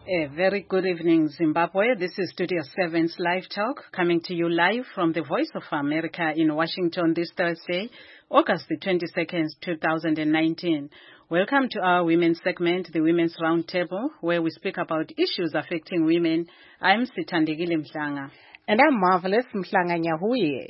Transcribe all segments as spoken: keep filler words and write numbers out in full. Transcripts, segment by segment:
A very good evening, Zimbabwe. This is Studio seven's Live Talk, coming to you live from the Voice of America in Washington this Thursday, August the twenty-second, two thousand nineteen. Welcome to our women's segment, the Women's Roundtable, where we speak about issues affecting women. I'm Sithandegile Mhlanga. And I'm Marvelous Mhlanga Nyahuye.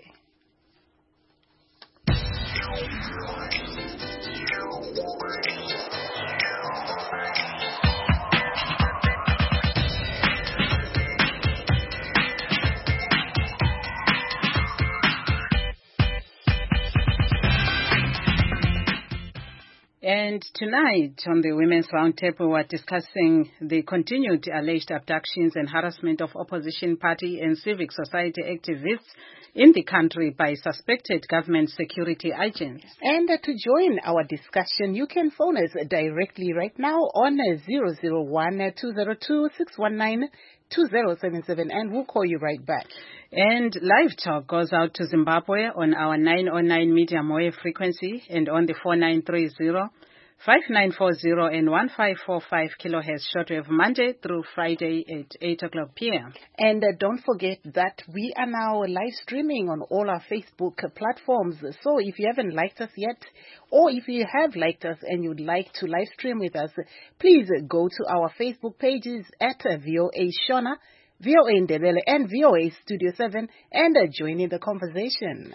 And tonight on the Women's Roundtable, we're discussing the continued alleged abductions and harassment of opposition party and civic society activists in the country by suspected government security agents. And uh, to join our discussion, you can phone us directly right now on uh, zero zero one, two zero two, six one nine, two zero seven seven, and we'll call you right back. And Live Talk goes out to Zimbabwe on our nine oh nine medium wave frequency and on the four nine three zero, five nine four zero and one five four five kilohertz shortwave Monday through Friday at eight o'clock p.m. And uh, don't forget that we are now live streaming on all our Facebook platforms. So if you haven't liked us yet, or if you have liked us and you'd like to live stream with us, please go to our Facebook pages at uh, V O A Shona, V O A Ndebele, and V O A Studio seven, and uh, join in the conversation.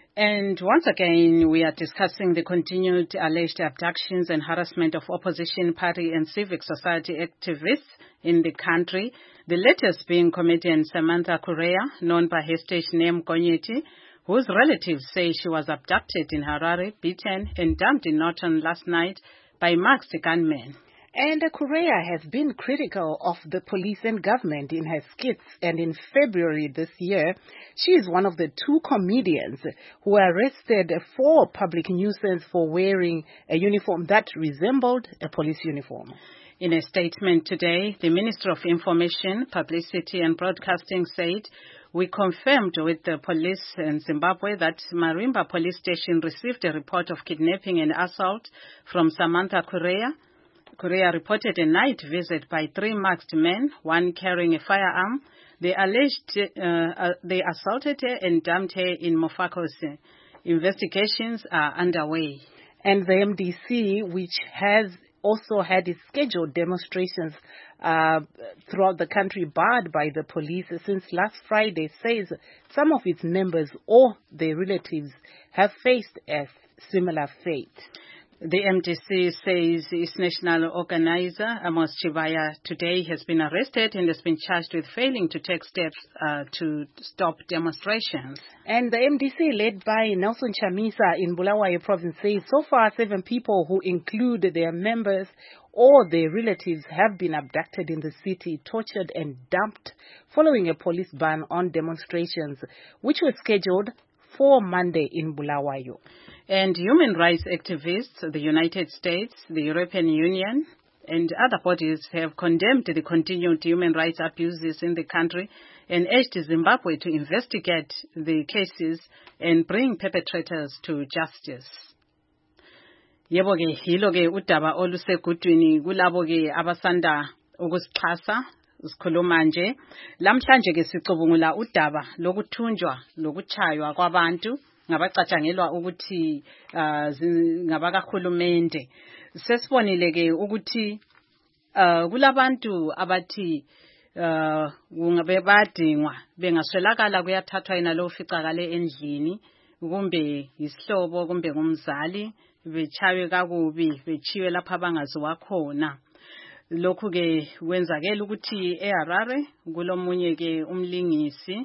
And once again, we are discussing the continued alleged abductions and harassment of opposition party and civic society activists in the country. The latest being comedian Samantha Correa, known by her stage name Gonyeti, whose relatives say she was abducted in Harare, beaten, and dumped in Norton last night by masked gunmen. And Correa has been critical of the police and government in her skits, and in February this year, she is one of the two comedians who were arrested for public nuisance for wearing a uniform that resembled a police uniform. In a statement today, the Minister of Information, Publicity and Broadcasting said, "We confirmed with the police in Zimbabwe that Marimba police station received a report of kidnapping and assault from Samantha Correa. Correa reported a night visit by three masked men, one carrying a firearm. They alleged uh, uh, they assaulted her and dumped her in Mofakose. Investigations are underway." And the M D C, which has also had its scheduled demonstrations uh, throughout the country barred by the police since last Friday, says some of its members or their relatives have faced a similar fate. The M D C says its national organizer, Amos Chivaya, today has been arrested and has been charged with failing to take steps uh, to stop demonstrations. And the M D C, led by Nelson Chamisa in Bulawayo province, says so far seven people who include their members or their relatives have been abducted in the city, tortured and dumped following a police ban on demonstrations, which were scheduled for Monday in Bulawayo. And human rights activists, the United States, the European Union, and other bodies have condemned the continued human rights abuses in the country and urged Zimbabwe to investigate the cases and bring perpetrators to justice. Yebo ke hilo ke udaba olusegudwini kulabo ke abasanda ukusixhasa sikhuluma nje lamhlanje ke sicubungula udaba lokuthunjwa lokuchaywa kwabantu ngabacatshangelwa ukuthi ngabakahulumende. Sesibonile ke ukuthi kulabantu abathi kungabe badingwa bengaswelakala kuyathathwa yena lo ficakale endlini kumbe isihlobo kumbe ngumzali bechawe kakubi bechiwe lapha abangaziwa khona. Lokhu ke wenzakela ukuthi eHarare kulomunye ke umlingisi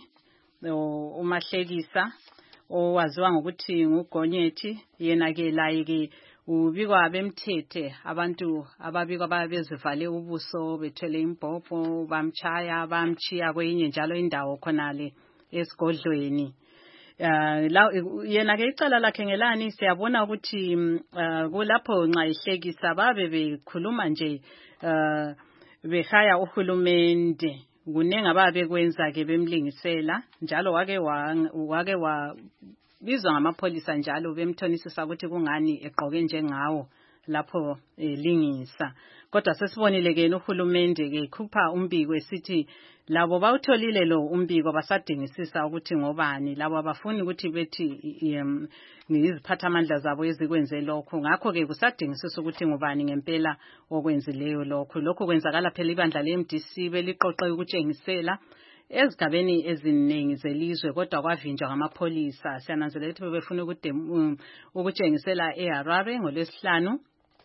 umahlekisa owaziwa ngokuthi nguGonyethi, yena ke laye ke ubikwa bemthethe abantu ababikwa babezivale ubuso bethwele imbhobho bamchaya bamchiya kwenye njalo indawo khonale esigodlweni. Uh, la yena ke icala lakhe ngelani siyabona ukuthi uh, kulapho nxa ihlekisa babe bekhuluma nje uh, behaya uhulumende kunenga ababe kwenza ke bemlingisela njalo wake wa wake wa bizwa ngamapholisa njalo bemthonisisa ukuthi kungani eqoke njengawo lapho eh, lingisa. Kodwa sesibonile ke uhulumende ke khupha umbiko esithi labo bawutholile lo umbiko basadingisisa ukuthi ngobani labo abafuni ukuthi bethi um, ngiziphathamandla zabo ezikwenze lokho. Ngakho ke kusadingisisa ukuthi ngobani ngempela okwenzileyo lokho. Lokho kwenzakala phela ibandla le-M D C beliqoqe ukutshengisela ezigabeni eziningi zelizwe kodwa kwavinjwa ngamapholisa. Siyananzelela ukuthi bebefuna um, ukutshengisela eHarare ngolwesihlanu,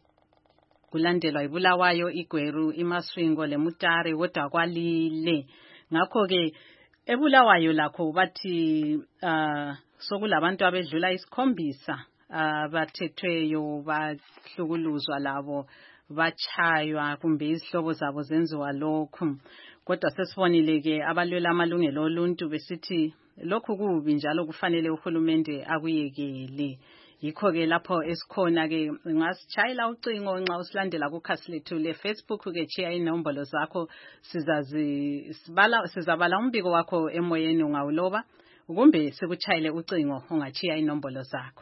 kulandelwa iBulawayo, iGweru, iMasvingo leMutare kodwa kwalile. Ngakho ke eBulawayo lakho bathi uh, sokulabantu abedlula isikhombisa abathethweyo, bahlukuluzwa labo, bachaywa kumbe izihlobo zabo zenziwa lokhu. Kodwa sesibonile ke abalwela amalungelo oluntu besithi lokhu kubi njalo kufanele uhulumende akuyekele. Yikho ke lapho esikhona ke ngasitshayela ucingo nxa usilandela kukhasi lethu le-Facebook ke tshiya inombolo zakho sizazi sibala sizabala umbiko wakho emoyeni ungawuloba kumbe sikutshayele ucingo ungatshiya inombolo zakho.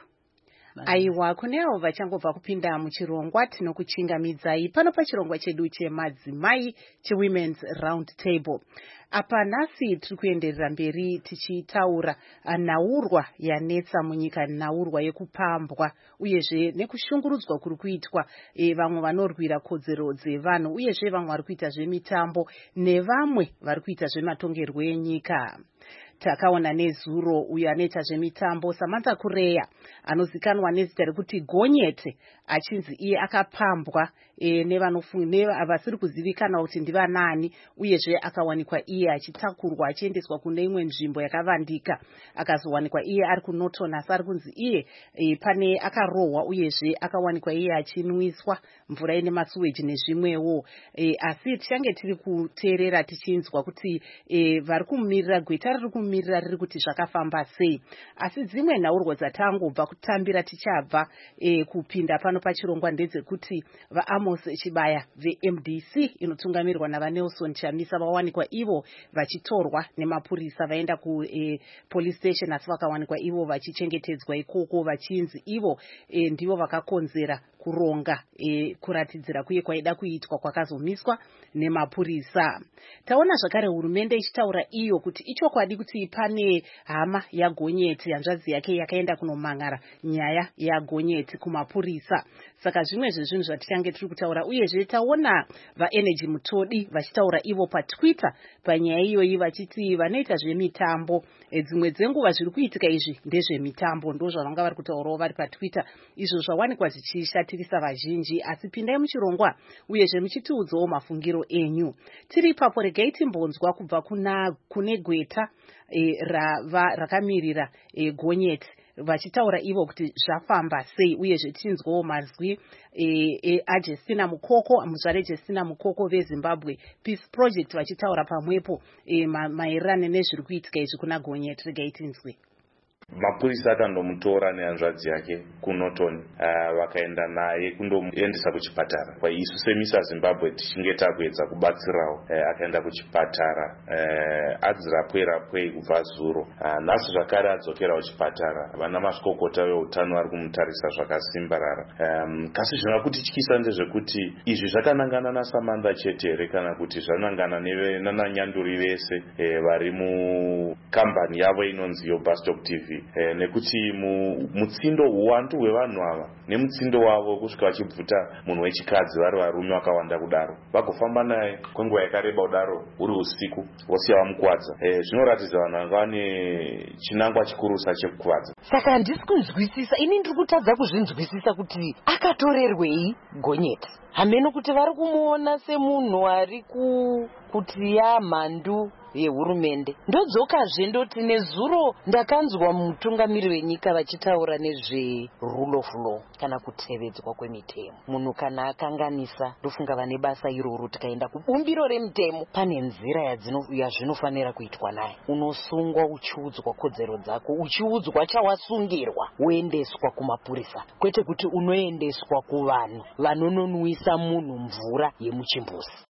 Aiwa kunewo vachangobva kupinda muchirongwa tinokuchingamidzai pano pachirongwa chedu chemadzimai chewomen's round table. Apa nhasi tiri kuenderera mberi tichitaura nhaurwa yanetsa munyika, nhaurwa yekupambwa uyezve nekushungurudzwa kuri kuitwa e, vamwe vanorwira kodzero dzevanhu uyezve vamwe vari kuita zvemitambo nevamwe vari kuita zvematongerwo enyika. Takaona nezuro uyo anoita zvemitambo Samantha Kureya anozikanwa nezita rekuti Gonyeti achinzi iye akapambwa e, nevanofunga vasiri kuzivikanwa kuti ndivanani uyezve akawanikwa iye achitakurwa achiendeswa kune imwe nzvimbo yakavandika, akazowanikwa iye ari kuNorton asi ari kunzi iye e, pane akarohwa uyezve akawanikwa iye achinwiswa mvura ine masuweji nezvimwewo e, asi tichange tiri kuteerera tichinzwa kuti e, vari kumumirira gweta riri kumumirira riri kuti zvakafamba sei. Asi dzimwe nhaurwa dzatangobva kutambira tichabva e, kupinda pano pachirongwa ndedzekuti vaAmos Chibaya veM D C inotungamirwa navaNelson Chamisa vawanikwa ivo vachitorwa nemapurisa vaenda ku e, police station asi vakawanikwa ivo vachichengetedzwa ikoko vachinzi ivo e, ndivo vakakonzera kuronga e, kuratidzira kuye kwaida kuitwa kwakazomiswa nemapurisa. Taona zvakare hurumende ichitaura iyo kuti ichokwadi kuti pane hama yaGonyeti hanzvadzi yake yakaenda kunomangara nyaya yaGonyeti kumapurisa. Saka zvimwe zvezvinhu zvatichange tiri kutaura uyezve taona vaEnergy Mutodi vachitaura ivo paTwitter panyaya iyoyi vachiti vanoita zvemitambo e, dzimwe dzenguva zviri kuitika izvi ndezvemitambo ndozvavanga vari kutaurawo vari paTwitter, izvo zvawanikwa zvichishatirisa vazhinji. Asi pindai muchirongwa uyezve muchitiudzawo mafungiro enyu. Tiri ipapo regai timbonzwa kubva kuna kune gweta e, rava rakamirira e, Gonyeti vachitaura ivo kuti zvafamba sei uyezve tichinzwawo mazwi e, e, aJustina Mukoko, muzvare Justina Mukoko veZimbabwe Peace Project vachitaura pamwepo e, maererano nezviri kuitika izvi kuna Gonyeti. Regai tinzwe. Mapurisa akandomutora nehanzvadzi yake kuNorton uh, vakaenda naye kundomuendesa kuchipatara. Kwa isu semisa Zimbabwe tichinge takuedza kubatsirawo uh, akaenda kuchipatara uh, adzirapwe rapwe kubva zuro uh, nhasi zvakare adzokera kuchipatara. Vana mazvikokota veutano vari kumutarisa zvakasimbarara. Um, kasi zvinoda kutityisa ndezvekuti izvi zvakanangana naSamantha chete here kana kuti zvanangana nananyanduri vese uh, vari mukambani yavo inonzi yoBustop T V. Eh, nekuti mutsindo uwandu hwevanhu ava nemutsindo wavo kusvika vachibvuta munhu wechikadzi vari varume vakawanda kudaro vagofamba naye kwenguva yakareba kudaro uri usiku vosiya vamukuvadza. Eh, zvinoratidza vanhu vanga vane chinangwa chikurusa chekukuvadza. Saka handisi kunzwisisa, ini ndiri kutadza kuzvinzwisisa kuti akatorerwei Gonyeti. Hameno kuti vari kumuona semunhu ari ku kuti yamhandu yehurumende. Ndodzokazve ndoti nezuro ndakanzwa mutungamiri wenyika vachitaura nezve rule of law kana kutevedzwa kwemitemo. Munhu kana akanganisa ndofunga vane basa iroro tikaenda kubumbiro remutemo pane nzira yazvinofanira kuitwa naye. Unosungwa uchiudzwa kodzero dzako, uchiudzwa chawasungirwa woendeswa kumapurisa, kwete kuti unoendeswa kuvanhu vanononwisa munhu mvura yemuchimbuzi.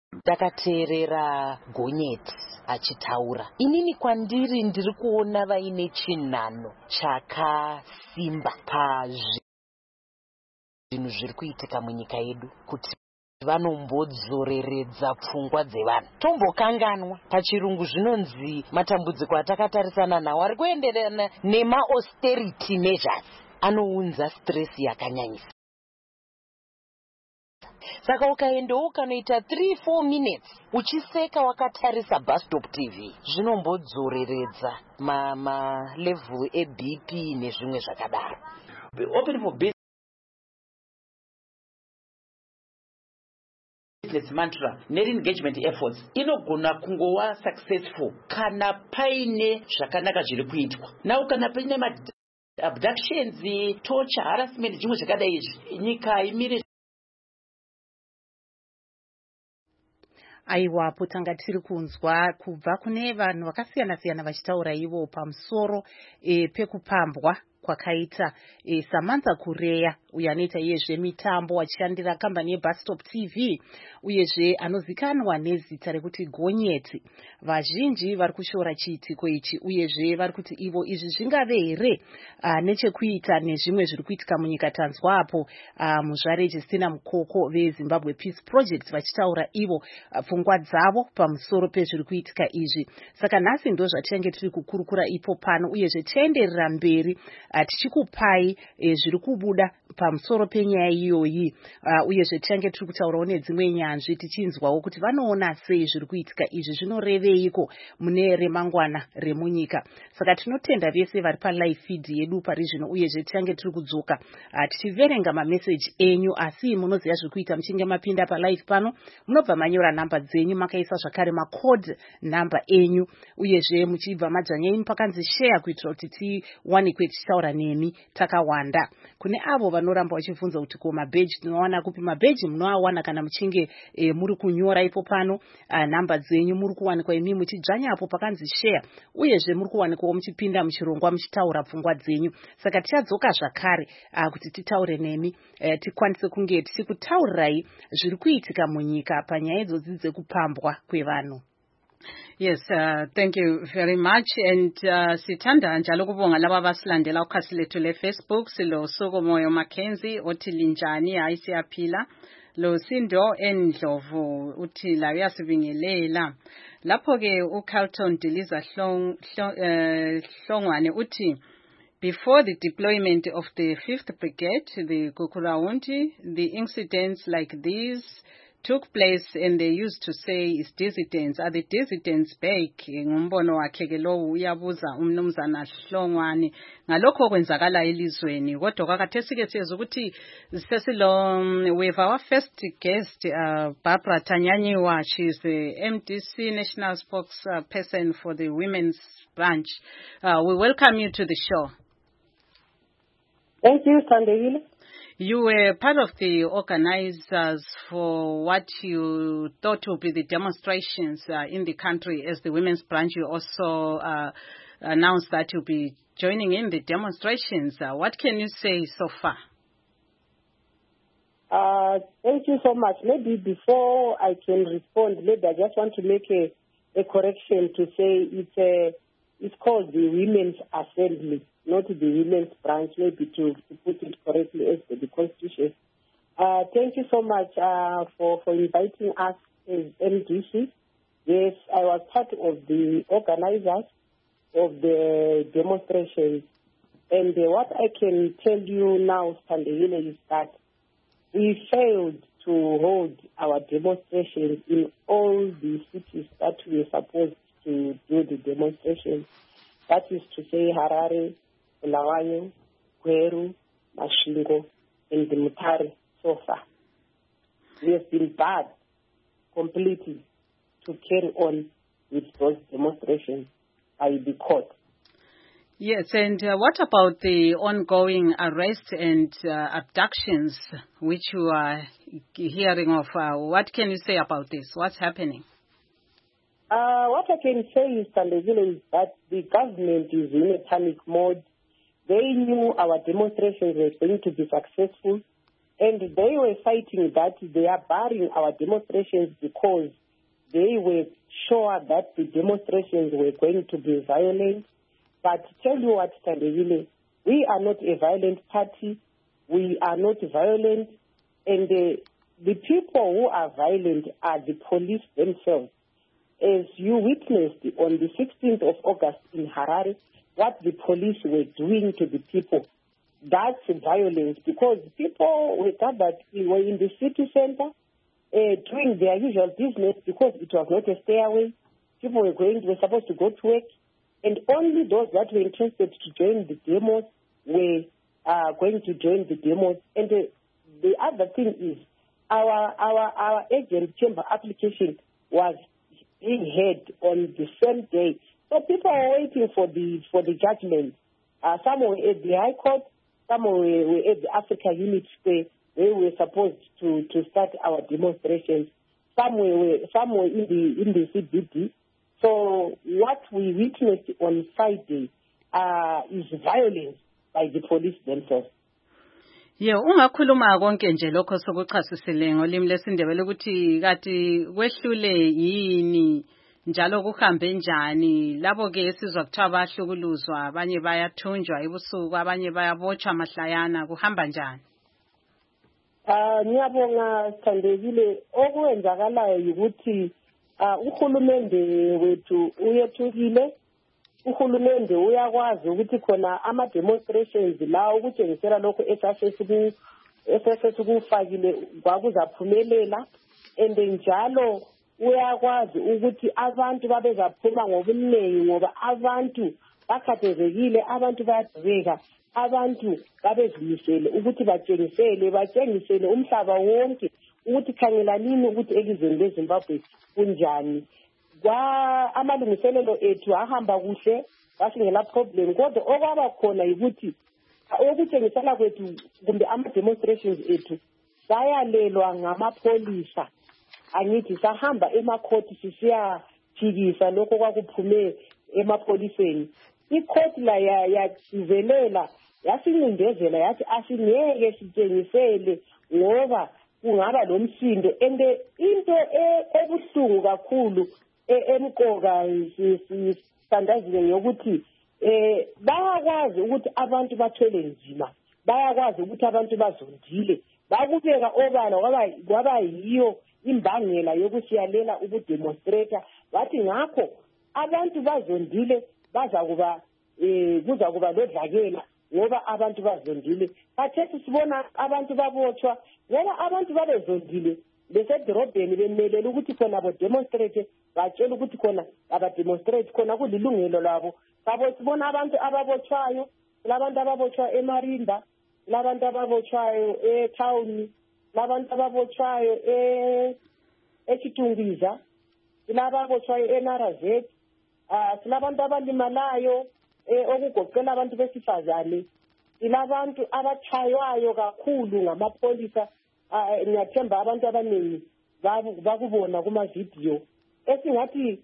Takateerera Gonyeti achitaura. Inini kwandiri ndiri kuona vaine chinhano chakasimba pazvinhu zvinhu zviri kuitika munyika yedu kuti vanombodzoreredza pfungwa dzevanhu. Tombokanganwa pachirungu zvinonzi matambudziko atakatarisana nawo ari kuenderana nema-austerity measures anounza stress yakanyanyisa. Saka ukaendawo ukanoita three four minutes uchiseka wakatarisa Bus Stop T V zvinombodzoreredza ma, ma level e-B P nezvimwe zvakadaro. Open for business mantra ne-engagement efforts inogona kungowa successful kana paine zvakanaka zviri kuitwa. Now kana paine ma abductions, torture, harassment, zvimwe zvakadai izvi, nyika imire. Aiwa, potanga tiri kunzwa kubva kune vanhu vakasiyana-siyana vachitaura ivo pamusoro e, pekupambwa kwakaita e, Samantha Kureya uyo anoita iyezve mitambo achishandira kambani yeBus Stop T V uyezve anozikanwa nezita rekuti Gonyeti. Vazhinji vari kushora chiitiko ichi uyezve vari kuti ivo izvi zvingave here uh, nechekuita nezvimwe zviri kuitika munyika. Tanzwa apo uh, muzvare Justina Mukoko veZimbabwe Peace Project vachitaura ivo uh, pfungwa dzavo pamusoro pezviri kuitika izvi. Saka nhasi ndo zvatinenge tiri kukurukura ipo pano uyezve tienderera mberi uh, tichikupai eh, zviri kubuda pamusoro penyaya iyoyi uh, uyezve tichange tiri kutaurawo nedzimwe nyanzvi tichinzwawo kuti vanoona sei zviri kuitika izvi zvinoreveiko mune remangwana remunyika. Saka tinotenda vese vari palive feed yedu pari zvino uyezve tichange tiri kudzoka uh, tichiverenga mameseji enyu, asi munoziva zviri kuita muchinge mapinda palive pano munobva manyora namba dzenyu makaisa zvakare macode namba enyu uyezve muchibva madzanya imi pakanzi share kuitira kuti tiwanikwe tichitaura nemi takawanda. Kune avo vanoramba vachibvunza kuti ko mabheji tinowana kupi? Mabheji munoawana kana muchinge e, muri kunyora ipo pano uh, namba dzenyu muri kuwanikwa imi muchidzvanya apo pakanzi share uyezve muri kuwanikwa muchipinda muchirongwa muchitaura pfungwa dzenyu. Saka tichadzoka zvakare uh, kuti titaure nemi uh, tikwanise kunge tichikutaurirai zviri kuitika munyika panyaya idzodzi dzekupambwa kwevanhu. Yes, uh, thank you very much. And uh, sithanda njalo kubonga laba basilandela ukhasi lethu le Facebook. Silo Sokomoyo Mackenzie othi linjani, hayi siyaphila. Lo Sindo Endlovu uthi la uyasibingelela. Lapho ke uCarlton Diliza Hlong Hlongwane uthi before the deployment of the fifth Brigade, the Gukuraundi, the incidents like these took place and they used to say is dissidents. Are the dissidents back? Ngumbono wakhe ke lo uyabuza umnumzana Hlongwane ngalokho kwenzakala elizweni. Kodwa kwakhathesi ke siyazi ukuthi sesilo with our first guest uh, Barbara Tanyanyiwa. She's the M D C national spokesperson for the women's branch. Uh, we welcome you to the show. Thank you, Sandile. You were part of the organizers for what you thought would be the demonstrations uh, in the country. As the women's branch, you also uh, announced that you'll be joining in the demonstrations. Uh, what can you say so far? Uh, thank you so much. Maybe before I can respond, maybe I just want to make a, a correction to say it's a, it's called the Women's Assembly, not the Women's Branch, maybe to, to put it correctly as per the Constitution. Uh, thank you so much uh, for, for inviting us as M D C. Yes, I was part of the organizers of the demonstrations. And uh, what I can tell you now, Sandile, is that we failed to hold our demonstrations in all the cities that we were supposed to do the demonstrations. That is to say Harare, Bulawayo, Gweru, Mashingo, and the Mutare so far. We have been barred completely to carry on with those demonstrations by the court. Yes, and uh, what about the ongoing arrests and uh, abductions which you are hearing of? Uh, what can you say about this? What's happening? Uh, what I can say is, Sandile, is that the government is in a panic mode. They knew our demonstrations were going to be successful, and they were citing that they are barring our demonstrations because they were sure that the demonstrations were going to be violent. But tell you what, Sandile, we are not a violent party. we are not violent, and uh, the people who are violent are the police themselves. As you witnessed on the sixteenth of August in Harare, what the police were doing to the people, that's violence, because people were gathered, were in the city center, uh, doing their usual business because it was not a stairway. People were going, were supposed to go to work, and only those that were interested to join the demos were uh, going to join the demos. And the, the other thing is, our our our agent chamber application was being heard on the same day, so people are waiting for the for the judgment. Uh, some were at the High Court, some were, were at the Africa Unit Square, where we were supposed to, to start our demonstrations. Some were some were in the in the C B D. So what we witnessed on Friday uh, is violence by the police themselves. Ye ungakhuluma konke nje lokho sokuchasisile ngolimi lesindebele ukuthi kati kwehlule yini njalo kuhambe njani labo ke sizwa kuthiwa abahlukuluzwa abanye bayathunjwa ebusuku abanye bayabotshwa mahlayana kuhamba njani? Ah ngiyabonga Sithandekile, okwenzakalayo ukuthi uhulumende wethu uyethukile. Uhulumende uyakwazi ukuthi khona ama demonstrations la ukutshengisela lokho esasesiku esasesukufakile kwakuzaphumelela, and njalo uyakwazi ukuthi abantu babezaphuma ngobuningi ngoba abantu bakhathezekile, abantu bayadubeka, abantu babezimisele ukuthi batshengisele batshengisele umhlaba wonke ukuthi khangelanini ukuthi elizweni leZimbabwe kunjani. Kwa amalungiselelo ethu ahamba kuhle, asingela problem, kodwa okwaba khona ukuthi okutshengisela kwethu kumbe ama demonstrations ethu sayalelwa ngamapolisa. Angithi sahamba emakhoti sisiya jikisa lokho kwakuphume emapoliseni. Ikhoti la yacizelela yasincindezela yathi asingeke sitshengisele ngoba kungaba lomsindo, ende into ebuhlungu kakhulu emqoka sisandazile yokuthi eh bayakwazi ukuthi abantu bathwele nzima, bayakwazi ukuthi abantu bazondile, bakubeka obala kwaba kwaba yiyo imbangela yokusiyalela ukudemonstrate. Bathi ngakho abantu bazondile baza kuba eh kuza kuba lodlakela ngoba abantu bazondile. Khathesi sibona abantu babotshwa ngoba abantu babezondile besedorobheni bemelela ukuthi khona abo demonstrate, batshela ukuthi khona aba demonstrate khona kulilungelo labo. Sabo sibona abantu ababotshwayo, labantu ababotshwa eMarimba, labantu ababotshwayo eTown, labantu ababotshwayo e eChitungiza, lababotshwayo eNarazet, ah silabantu abalimalayo okugoqela abantu besifazane, ilabantu abatshaywayo kakhulu ngamapolisa. Ngiyathemba abantu abaningi bakubona kuma video esingathi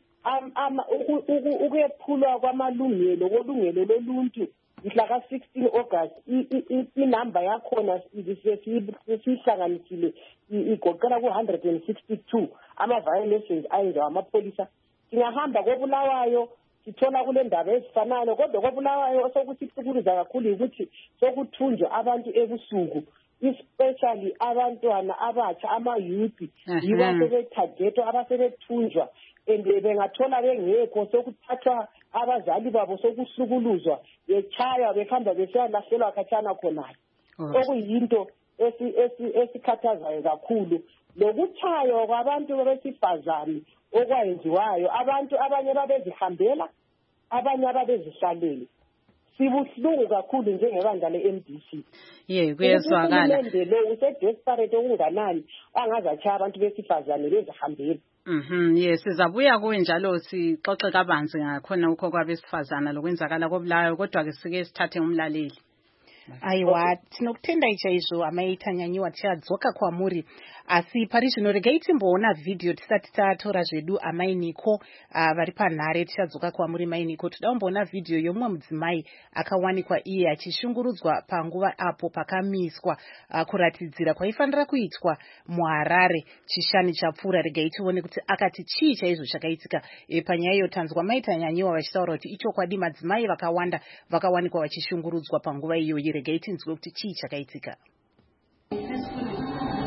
ukuyephulwa kwamalungelo kolungelo loluntu mhla ka sixteen August. Inamba yakhona sisihlanganisile igoqela ku one hundred sixty-two ama violations ayenziwa amapolisa. Singahamba koBulawayo sithola kule ndaba ezifanayo, kodwa koBulawayo sokuthi kukhuluza kakhulu ukuthi sokuthunjwa abantu ebusuku, especially abantwana abatsha ama-youth yibo asebethagetwa abasebethunjwa, and bengathola bengekho sokuthathwa abazali babo sokuhlukuluzwa bechaywa behamba besiyalahlelwa khatshana khonale. Okuyinto esikhathazayo kakhulu lokuchaywa kwabantu besifazane okwayenziwayo, abantu abanye babezihambela abanye babezihlalele. Sibuhlungu kakhulu njengebandla le-M D C. Ye kuyezwakala. Uhulumende lo usedesperate okunganani angazachaya abantu besifazane bezihambela. Mhm yes sizabuya kuwe njalo sixoxe kabanzi ngakhona ukho kwabesifazana lokwenzakala koBulawayo, kodwa ke sike sithathe umlaleli. Aiwa tinokutenda ichaizvo amaitanyanyuwa tichadzoka kwamuri, asi pari zvino regai timboona vhidhiyo tisati tatora zvedu amainiko vari panhare. Tichadzoka kwamuri mainiko, toda kumboona vhidhiyo yomumwe mudzimai akawanikwa iye achishungurudzwa panguva apo pakamiswa kuratidzira kwaifanira kuitwa muHarare chishanu chapfuura. Regai tione kuti akati chii chaizvo chakaitika panyaya iyo. Tanzwa maitanyanyuwa vachitaura kuti ichokwadi madzimai vakawanda vakawanikwa vachishungurudzwa panguva iyoyi. Regai tinzwe kuti chii chakaitika.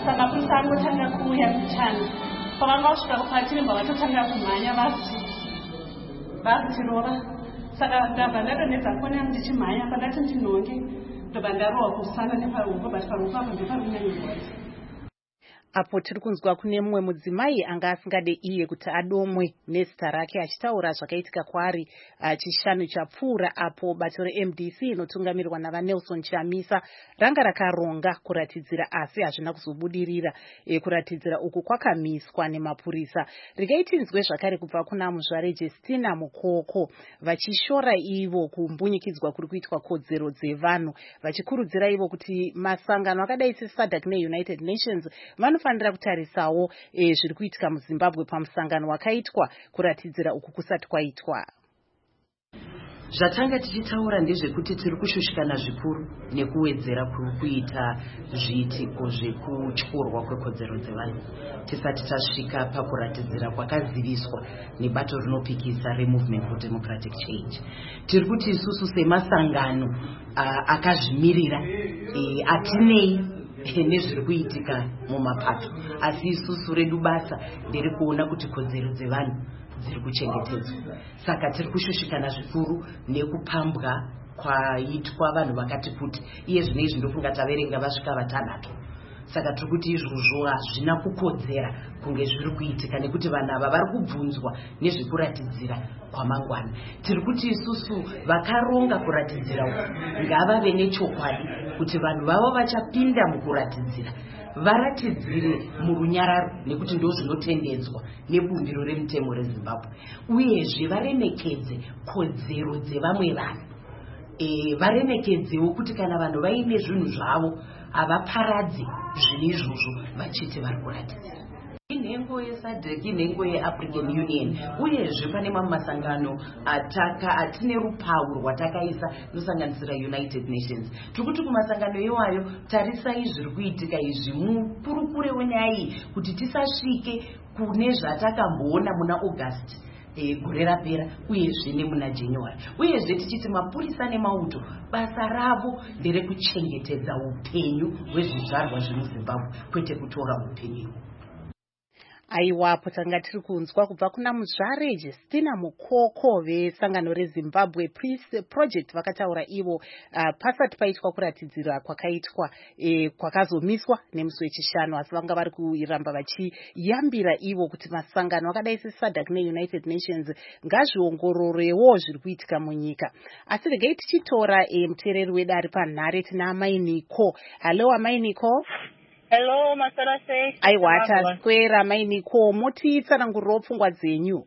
saka mapurisa angotanga kuuya kutana. Pavangosvika kupatirimba vatotanga kumhanya vakutirova. Saka ndabva ndadonedza foni yangu ndichimhanya pandati ndinhonge ndobva ndarohwa kusana neparuoko but paruoko apo ndeparunyanyirwadza. Apo tiri kunzwa kune mumwe mudzimai anga asingade iye kuti adomwe nezita rake achitaura zvakaitika kwaari chishanu chapfuura apo bato reM D C inotungamirirwa navaNelson Chamisa ranga rakaronga kuratidzira asi hazvina kuzobudirira e, kuratidzira uku kwakamiswa nemapurisa. Regai tinzwe zvakare kubva kuna muzvare Justina Mukoko vachishora ivo kumbunyikidzwa kuri kuitwa kodzero dzevanhu vachikurudzira ivo kuti masangano akadai seSADC neUnited Nations vanofanira kutarisawo e, zviri kuitika muZimbabwe pamusangano wakaitwa kuratidzira uku kusati kwaitwa. Zvatanga tichitaura ndezvekuti tiri kushushikana zvikuru nekuwedzera kuri kuita zviitiko zvekutyorwa kwekodzero dzevanhu tisati tasvika pakuratidzira kwakaziviswa nebato rinopikisa reMovement for Democratic Change. Tiri kuti isusu semasangano uh, akazvimirira e, atinei nezviri kuitika mumapato, asi isusu redu basa ndiri kuona kuti kodzero dzevanhu dziri kuchengetedzwa. Saka tiri kushushikana zvikuru nekupambwa kwaitwa vanhu vakati kuti iye zvino izvi ndofunga taverenga vasvika vatanhatu. Saka tiri kuti izvozvo hazvina kukodzera kunge zviri kuitika nekuti vanhu ava vari kubvunzwa nezvekuratidzira kwamangwana. Tiri kuti isusu vakaronga kuratidzira uku ngavave nechokwadi kuti vanhu vavo vachapinda mukuratidzira varatidzire murunyararo nekuti ndo zvinotendedzwa nebumbiro remutemo reZimbabwe, uyezve varemekedze kodzero dzevamwe vanhu. E, varemekedzewo kuti kana vanhu vaine zvinhu zvavo havaparadzi zvinhu izvozvo vachiti vari kuratidzira. Inhengo yeSADC, inhengo yeAfrican Union, uyezve pane mamwe masangano ataka atine rupawu rwatakaisa nosanganisira United Nations. Tiri kuti kumasangano iwayo tarisai zviri kuitika izvi mupurukure wenyaya kuti tisasvike kune zvatakamboona muna August e, gore rapera uyezve nemuna January. Uyezve tichiti mapurisa nemauto basa ravo nderekuchengetedza upenyu hwezvizvarwa zvemuZimbabwe kwete kutora upenyu. Aiwapo tanga tiri kunzwa kubva kuna muzvare Justina Mukoko vesangano reZimbabwe Peace Project vakataura ivo uh, pasati paitwa kuratidzira kwakaitwa e, kwakazomiswa nemusi wechishanu, asi vanga vari kuramba vachiyambira ivo kuti masangano akadai seSADC neUnited Nations ngazviongororewo zviri kuitika munyika. Asi regai tichitora e, muteereri wedu ari panhare tina Amai Niko. Hello Amai Niko. Hello, Masarase. Aiwata square Mainiko, muti tsananguriro pfungwa dzenyu.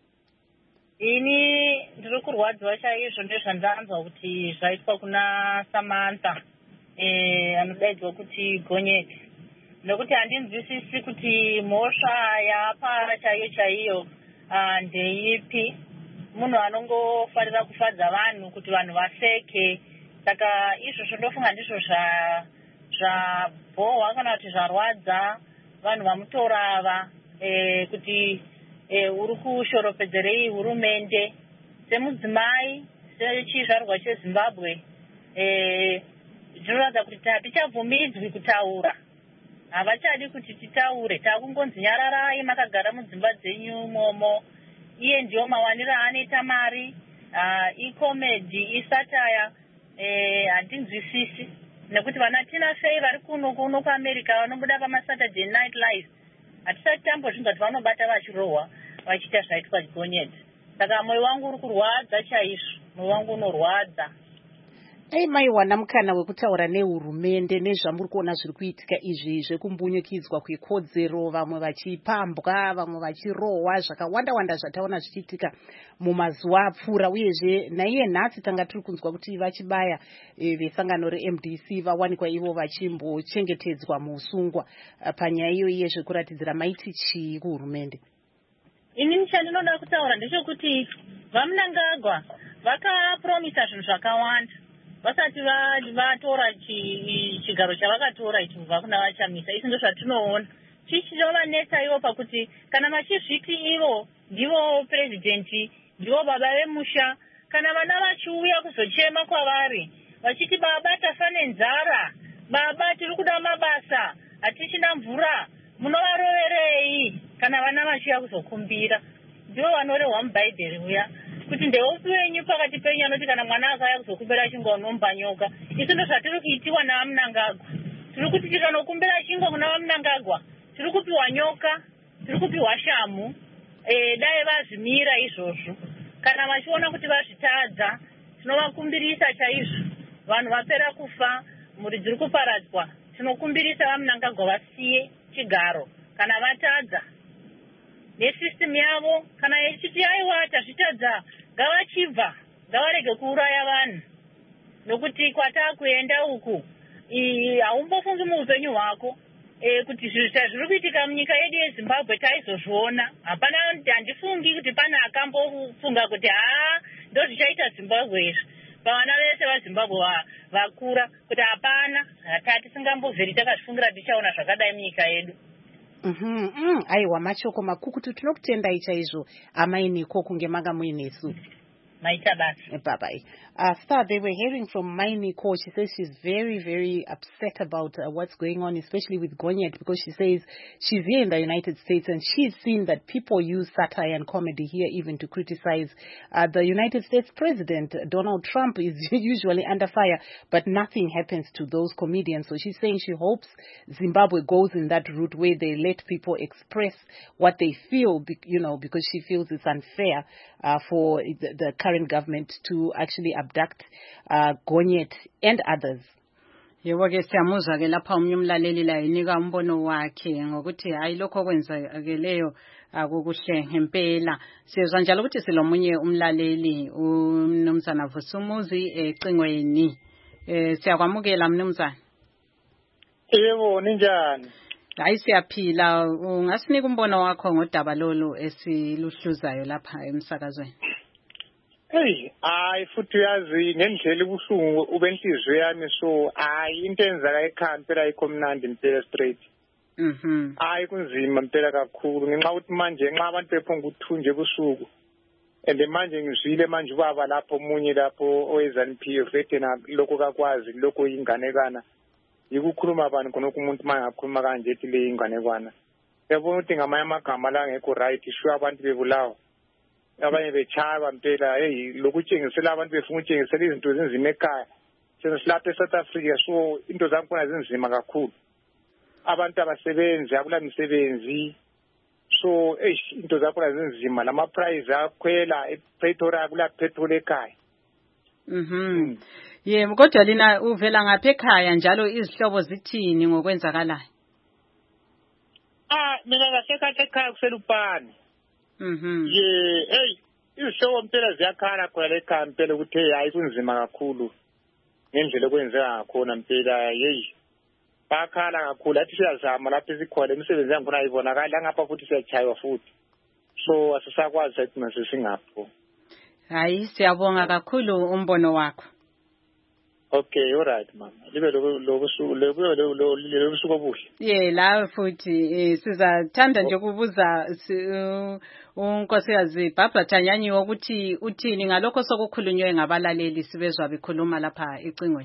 Ini ndiri kurwadzwa chaizvo ndezvandanzwa kuti zvaitwa kuna Samantha eh anodaidzwa kuti Gonyeti. Nekuti handinzwisisi kuti mhosva yapara chaiyo chaiyo ndeipi. Munhu anongofarira kufadza vanhu kuti vanhu vaseke. Saka izvozvo ndofunga ndizvo zva zvabhohwa kana kuti zvarwadza vanhu vamutora ava e, kuti e, uri kushoropedzerei hurumende semudzimai sechizvarwa cheZimbabwe. E, zvinoratidza kuti hatichabvumidzwi kutaura, havachadi kuti titaure, takungonzi nyararai makagara mudzimba dzenyu momo. Iye ndiyo mawanira anoita mari, ikomedi, isataya, handinzwisisi. Nekuti vana Tina Fey vari kuno kuno kuAmerica vanobuda pamaSaturday Night Live hatisati tambozvinzwa kuti vanobata vachirohwa vachiita zvaitwa Gonyeti. Saka moyo wangu uri kurwadza chaizvo, moyo wangu unorwadza. Ai maiwana mukana wekutaura nehurumende nezvamuri kuona zviri kuitika izvi zvekumbunyikidzwa kwekodzero, vamwe vachipambwa, vamwe vachirohwa, zvakawanda wanda zvataona zvichiitika mumazuva apfuura. Uyezve naiye nhasi tanga tiri kunzwa kuti vachibaya e, vesangano reM D C vawanikwa ivo vachimbochengetedzwa muusungwa. Panyaya iyo iye zvekuratidzira maiti chii kuhurumende? Ini chandinoda kutaura ndechekuti vaMnangagwa vakapromisa zvinhu zvakawanda vasati vatora chigaro chavakatora ichi kubva kuna vaChamisa. Izvi ndizvo zvatinoona chichinovanetsa ivo pakuti kana vachizviti ivo ndivo presidenti, ndivo baba vemusha, kana vana vachiuya kuzochema kwavari vachiti baba tafa nenzara, baba tiri kuda mabasa, hatichina mvura munovaroverei kana vana vachiya kuzokumbira. Ndivo vanorehwa mubhaibheri uya kuti ndeupi wenyu pakati penyu anoti kana mwana akauya kuzokumbira chingwa unomba nyoka. Isu ndo zvatiri kuitiwa navamunangagwa. Tiri kuti tikanokumbira chingwa kuna vamunangagwa tiri kupiwa nyoka, tiri kupiwa shamu. E, dai vazvimira izvozvo. Kana vachiona kuti vazvitadza tinovakumbirisa chaizvo. Vanhu vapera kufa, mhuri dziri kuparadzwa, tinokumbirisa vamunangagwa vasiye chigaro kana vatadza nesystem yavo. Kana yechiti aiwa tazvitadza ngavachibva, ngavarege kuuraya vanhu. Nokuti kwatakuenda uku haumbofungi muupenyu hwako e, kuti zvinhu zviri kuitika munyika yedu yeZimbabwe taizozviona. Hapana, handifungi kuti pana akambofunga kuti haa ndo zvichaita Zimbabwe izvi pavana vese vaZimbabwe vakura, kuti hapana, hatati tisingambovheri takazvifungira tichaona zvakadai munyika yedu. Mhm, mm, aiwa machoko makukutu tinokutendai chaizvo amainiko kunge manga muinesu. Maita basi. Bye bye. Uh, Star, they were hearing from Maini Ko. She says she's very, very upset about uh, what's going on, especially with Gonyet, because she says she's here in the United States and she's seen that people use satire and comedy here even to criticize uh, the United States President. Donald Trump is usually under fire, but nothing happens to those comedians. So she's saying she hopes Zimbabwe goes in that route where they let people express what they feel, you know, because she feels it's unfair uh, for the, the current government to actually abduct uh, Gonyet and others. Yebo ke siyamuzwa ke lapha umnye umlaleli la inika umbono wakhe ngokuthi hayi lokho kwenzakeleyo akukuhle ngempela. Sizwa njalo ukuthi silomunye umlaleli uMnumzana Vusumuzi ecingweni. Eh siyakwamukela mnumzana. Yebo ninjani? Hayi siyaphila. Ungasinika umbono wakho ngodaba lolu esiluhluzayo lapha emsakazweni? Hey, hayi futhi uyazi ngendlela ubuhlungu ubenhliziyo yami, so hayi into enzaka ekhaya impela ayikho mnandi impela straight. Mhm. Hayi kunzima impela kakhulu ngenxa ukuthi manje nxa abantu bephonga ukuthunje ebusuku. And manje ngizwile manje ubaba lapho omunye lapho owezani P F ethena lokho kakwazi lokho inganekana. Yikukhuluma abantu khona umuntu manje ngakhuluma kanje ethi le inganekwana. Yabona ukuthi ngamanye amagama la ngekho right sure abantu bebulawa. Abanye bechaba mpela hey lokutshengisela abantu befuna ukutshengisela izinto ezinzima ekhaya sesilapha eSouth Africa, so into zakhona zinzima kakhulu. Abantu abasebenzi akula misebenzi, so eh into zakhona zinzima, lama price akhwela ePretoria kula petrol ekhaya. Mhm. Yebo kodwa lina uvela ngapha ekhaya njalo izihlobo zithini ngokwenzakalayo? Ah mina ngasekhaya ekhaya kuselupani. Mhm. Ye hey izihlobo mpela ziyakhala khona ekhaya mpela ukuthi hey hayi kunzima kakhulu ngendlela okwenzeka ngakhona mpela hey bakhala kakhulu athi siyazama lapha isikhona imisebenzi yakhona ayibonakala ngapha futhi siyachaywa futhi, so asisakwazi ukuthi mase singapho. Hayi siyabonga kakhulu umbono wakho. Okay, all right mama. Libe lo lo lo lo lo suku obuhle. Yeah, la futhi sizathanda nje ukubuza unkosikazi Barbara Tanyanyi ukuthi uthini ngalokho sokukhulunywe ngabalaleli sibezwa bekhuluma lapha ecingweni.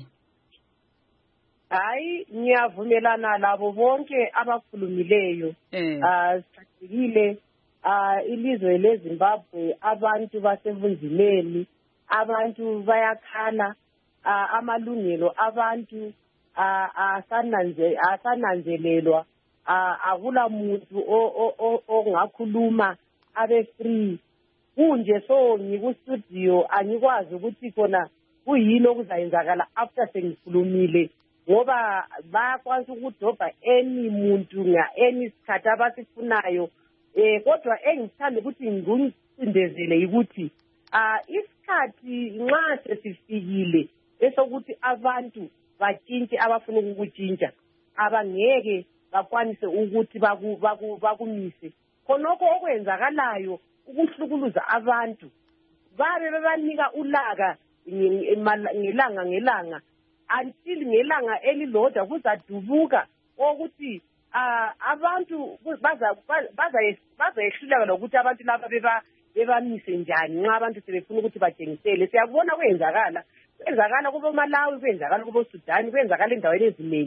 Hayi ngiyavumelana labo bonke abakhulumileyo. Ah sicacile ah ilizwe leZimbabwe abantu basebunzimeni, abantu bayakhala, amalungelo abantu asananje asananzelelwa, akula muntu ongakhuluma abe free kunje. So ngiku studio angikwazi ukuthi khona kuyini okuzayenzakala after sengikhulumile, ngoba bayakwazi ukudobha any muntu nga any sikhathi abasifunayo. Eh kodwa engithanda ukuthi ngikucindezele ukuthi ah isikhathi nxa sesifikile esokuthi abantu batshintshe abafuna ukutshintsha abangeke bakwanise ukuthi bakumise khonokho okwenzakalayo ukuhlukuluza abantu. Babe bebanika ulaka ngelanga ngelanga until ngelanga elilodwa kuzadubuka ukuthi abantu baza baza bazayehluleka lokuthi abantu laba beba bebamise njani nxa abantu sebefuna ukuthi batshengisele. Siyabona kwenzakala kwenzakala kubo Malawi, kwenzakala kubo Sudan, kwenzakala endaweni eziningi.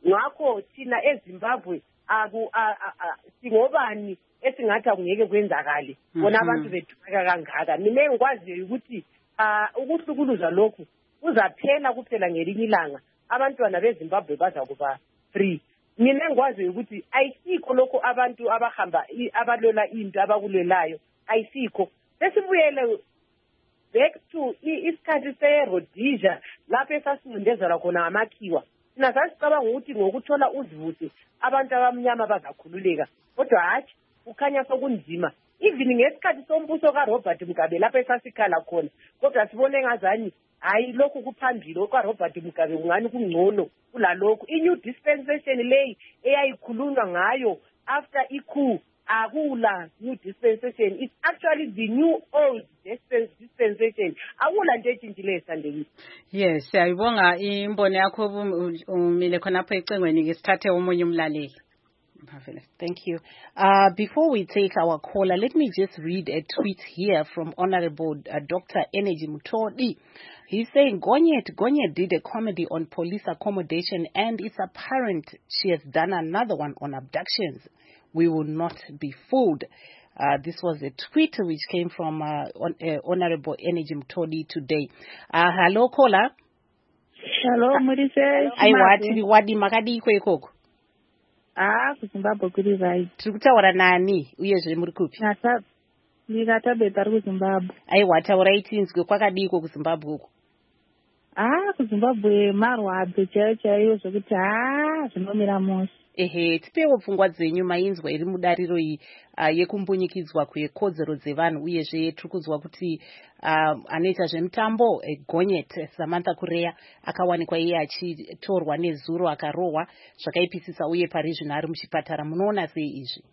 ngakho thina eZimbabwe aku singobani esingathi akungeke kwenzakale bona abantu bethubeka kangaka. Mina engikwaziyo ukuthi ukuhlukuluza lokhu kuzaphela kuphela ngelinye ilanga abantwana beZimbabwe baza kuba free. Mina engikwaziyo ukuthi ayisikho lokho abantu abahamba abalola into abakulelayo ayisikho. Sesibuyele back to isikhathi se-Rhodesia lapho esasingundezela khona amakhiwa. Thina sasicabanga ukuthi ngokuthola uzivusi abantu abamnyama bazakhululeka, kodwa hatshi kukhanya sokunzima. Even ngesikhathi sombuso kaRobert Mugabe lapho esasikhala khona, kodwa sibone ngazani hayi lokhu kuphambili kwaRobert Mugabe kungani kungcono kulalokhu. I-new dispensation leyi eyayikhulunywa ngayo after i-coup akula new dispensation. It's actually the new old dispensation. Akula nje etshintshile esandeki. Yes, siyayibonga imbono yakho umile khonapho ecengweni ke sithathe omunye umlaleli. Thank you. Uh, before we take our caller, let me just read a tweet here from Honorable uh, Doctor Energy Mutodi. He's saying, Gonyet, Gonyet did a comedy on police accommodation and it's apparent she has done another one on abductions. We will not be fooled. Uh, this was a tweet which came from uh, on, uh, Honorable Energy Mutodi today. Uh, hello, caller. Hello, Murise. Aiwati, wadi makadi kwe koko. Ah, kuZimbabwe kuri right. Tikutaura nani uyezve muri kupi? Nata ndikatabeta kuZimbabwe. Aiwa taura itinzwe kwakadiko kuZimbabwe uko. Ah, kuZimbabwe marwadze chaiyo chaiyo zvokuti ah zvinomira mose. Ehe, tipewo pfungwa dzenyu mainzwa iri mudariro iyi uh, yekumbunyikidzwa kwekodzero dzevanhu uyezve tiri kuzwa kuti uh, anoita zvemutambo eh, Gonyet Samantha Kureya akawanikwa iye achitorwa nezuro akarohwa zvakaipisisa uye pari zvino ari muchipatara. Munoona sei izvi?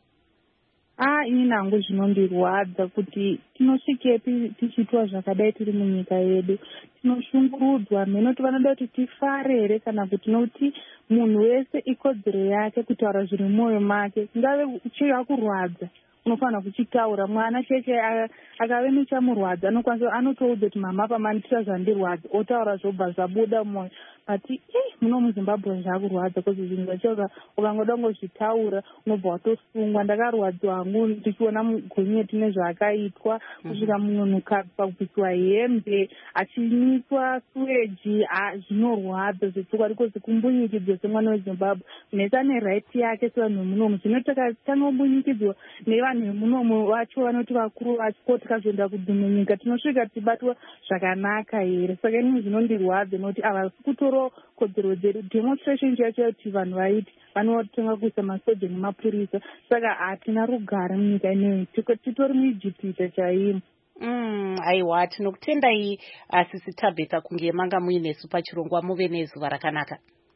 Ah, ini nangu zvinondirwadza kuti tinosvikepi tichiitwa zvakadai tiri munyika yedu. Tinoshungurudzwa mhenoti vanoda kuti tifare here kana kuti nokuti munhu wese ikodzero yake kutaura zviri mumwoyo make. Ngave chiyakurwadza unofanira kuchitaura. Mwana cheche akave nechamurwadza anokwanisa anotoudza kuti mama pamanitira zvandirwadza otaura zvobva zvabuda mumwoyo. Ati eh muno muZimbabwe zvakurwadza kuti zvinhu zvacho ukangoda ngozvitaura unobva watosungwa. Ndakarwadziwa hangu ndichiona Gonyeti nezvaakaitwa kusvika munhukadzi pakupikiwa hembe achinyiswa suweji zvinorwadza zvepfungwa because kumbunyikidzwa semwana weZimbabwe nesi ane right yake sevanhu vemunomu. Zvino tinombunyikidzwa nevanhu vemunomu vacho vanoti vakuru vacho tikazoenda kudzimwe nyika tinosvika tibatwa zvakanaka here. Saka ini zvinondirwadza nokuti ava kutoro kodzero dzedu. Demonstration chacho kuti vanhu vaiti vanotenga kuisa masoja nemapurisa. Saka hatina rugare munyika ineyi, titori muijipita chaimo. Mm, aiwa tinokutendai asisi Tabitha kunge manga muinesu pachirongwa. Muve nezuva rakanaka.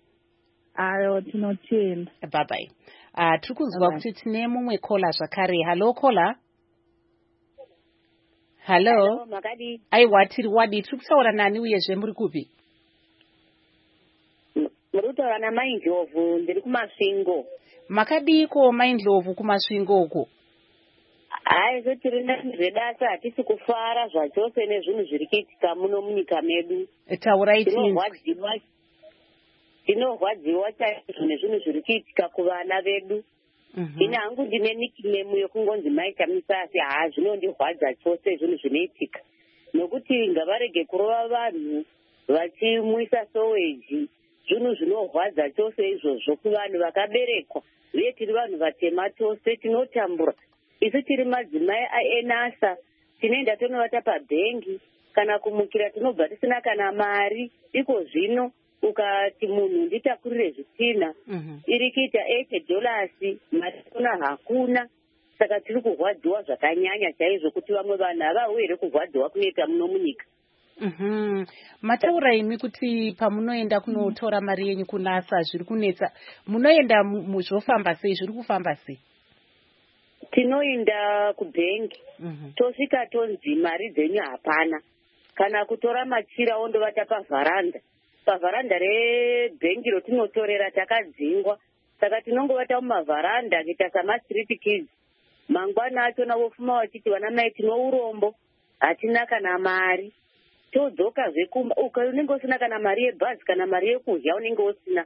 Ayo tinotenda. Bye bye. Uh, tiri kuzwa kuti tine mumwe kola zvakare. Hello kola. Hello. Makadi. Aiwa tiri wadi. Tiri kutaura nani uyezve muri kupi? Muri kutaura naMaindlovu, ndiri kumasvingo. Makadiko Maindlovu kumasvingo uko? Hai, so tiri nezvedasa hatisi kufara zvachose nezvinhu zviri kuitika muno munyika medu. Taurai tinzwi. Tinorwadziwa chaizvo nezvinhu zviri kuitika kuvana vedu. Ini hangu ndine nickname yokungonzi Maita Misasi. Ha, zvinondirwadza chose zvinhu zvinoitika. Nokuti ngavarege kurova vanhu vachimuisa soweji. Zvinhu zvinorwadza chose izvozvo kuvanhu vakaberekwa. Uye tiri vanhu vatema tose tinotambura. Isu tiri madzimai aenasa, tinoenda tonovata pabhengi kana kumukira tinobva tisina kana mari. Iko zvino ukati munhu nditakurire zvitina iri kuita eighty dollars, mari kuna hakuna. Saka tiri kurwadziwa zvakanyanya chaizvo kuti vamwe vanhu havauyi here kurwadziwa kunoita muno munyika. Mhm. Mataura imi kuti pamunoenda kunotora mari yenyu kunasa zviri kunetsa. Munoenda muzvofamba sei, zviri kufamba sei? Tinoenda kubhengi. Tosvika tonzi mari dzenyu hapana. Kana kutora machira ondovata pavharanda. Pavharanda rebhengi rotinotorera takadzingwa. Saka tinongovata mumavharanda kuita samastreet kids. Mangwana achona vofuma vachiti vana mai tinourombo. Hatina kana mari. Todzoka zvekumba. Uka unenge usina kana mari yebhazi kana mari yekudya unenge usina.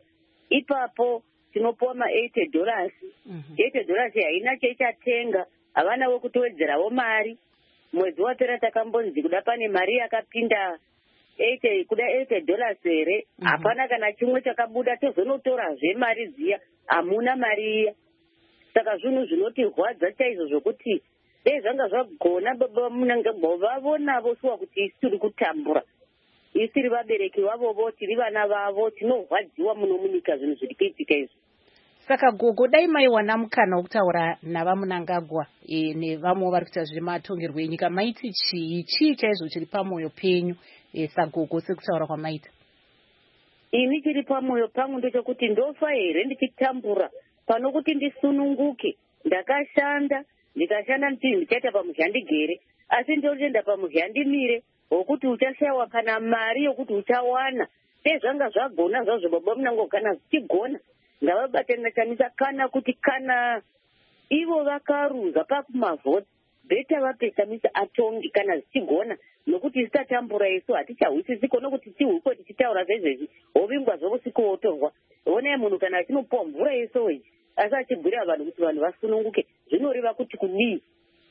ipapo tinopuwa ma-eighty dollars. eighty dollars haina cheichatenga, havanawo kutowedzerawo mari. Mwedzi wapera takambonzi kuda pane mari yakapinda eighty kuda eighty dollars here, hapana kana chimwe chakabuda, tozonotorazve mari dziya, hamuna mari iya. Saka zvinhu zvinotirwadza chaizvo zvokuti dai zvanga zvagona baba munangagwa vavonavo suwa kuti isi tiri kutambura. Isi tiri vabereki vavovo, tiri vana vavo, tinorwadziwa muno munyika zvinhu zviri kuitika izvi. Saka gogo dai maiwana mukana wokutaura navamunangagwa e, nevamwe vari kuita zvematongerwo enyika, maiti chii chii chaizvo chiri pamwoyo penyu e, sagogo sekutaura kwamaita? Ini chiri pamwoyo pangu ndechekuti ndofa here ndichitambura pano kuti ndisununguke. Ndakashanda ndikashanda nditi ndichaita pamuzhandigere, asi ndotoenda pamuzhandimire wokuti uchashayiwa kana mari yokuti uchawana. Dai zvanga zvagona zvazvo baba munango kana zvichigona ngavabatana chamisa, kana kuti kana ivo vakaruza pakumavhoti beta vape chamisa atongi kana zvichigona, nokuti isitatambura isu hatichahwisisiko nokuti tihuko tichitaura zvezvezvi hovingwa zvokusiku wotorwa. Onai munhu kana achinopuwa mvura yesoweji asi achibhurira vanhu kuti vanhu vasununguke, zvinoreva kuti kudii?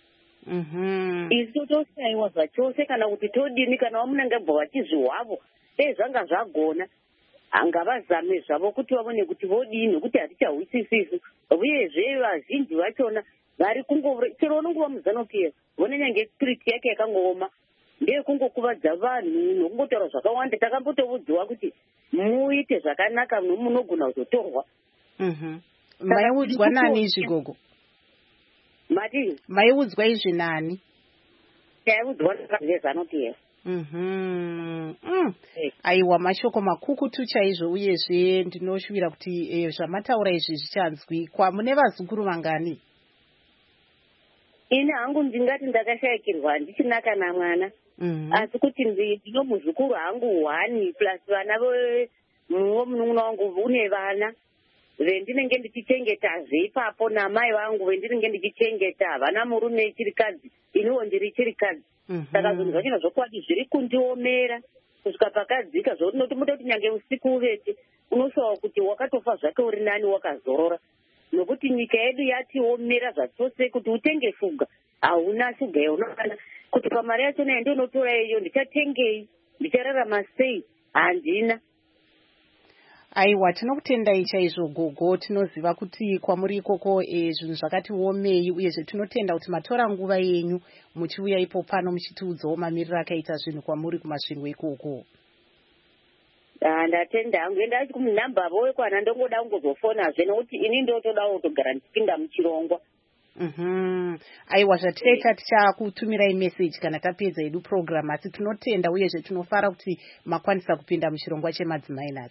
Isi totoshayiwa zvachose kana kuti todini, kana vamunangagwa vachizvihwavo dai zvanga zvagona ngavazame zvavo kuti vavone kuti vodini, nokuti hatichahwisisisu. Uyezve vazhinji vachona vari kungovura chero unongova muZANU-P F vone nyange spirit yake yakangooma ndeyekungokuvadza vanhu nokungotaura zvakawanda. Takambotoudziwa kuti muite zvakanaka munogona kuzotorwa. Maiudzwa nani izvi gogo? Mati maiudzwa izvi nani? Taiudzwa neZANU-P F. Mhm. Mm. Aiwa, mashoko makukutu chaizvo, uyezve ndinoshuvira kuti e, zvamataura izvi zvichanzwikwa. Mune vazukuru vangani? Ini hangu ndingati ndakashayikirwa handichina kana mwana. Mm -hmm. Asi kuti ndino muzukuru hangu one plus vana munun'una wangu une vana vendinenge ndichichengetazve ipapo, namai vangu vendinenge ndichichengeta, havana murume chirikadzi, iniwo ndiri chirikadzi. Saka zvinhu zvachona zvokwadi zviri kundiomera kusvika pakadzika zvotinoti mutoti nyange usiku uvete unoshawa kuti wakatofa zvake uri nani wakazorora, nokuti nyika yedu yatiomera zvachose. Kuti utenge shuga hauna shuga yaunofana, kuti pamari yachona yandinotora iyo ndichatengei, ndichararama sei, handina. Aiwa, tinokutendai chaizvo gogo. Tinoziva kuti kwamuri ikoko e, zvinhu zvakati omei, uyezve tinotenda kuti matora nguva yenyu muchiuya ipo pano muchitiudzawo mamiriro akaita zvinhu kwamuri kumasvingo ikoko. Ndatenda hangu enda achi kumunhamba vo kwana ndongoda kungozofonazve nokuti ini ndotodawo kutogara ndichipinda muchirongwa. Mhm. Aiwa, zvatichaita tichakutumirai message kana tapedza edu program, asi tinotenda uyezve tinofara kuti makwanisa kupinda muchirongwa chemadzimai nhasi.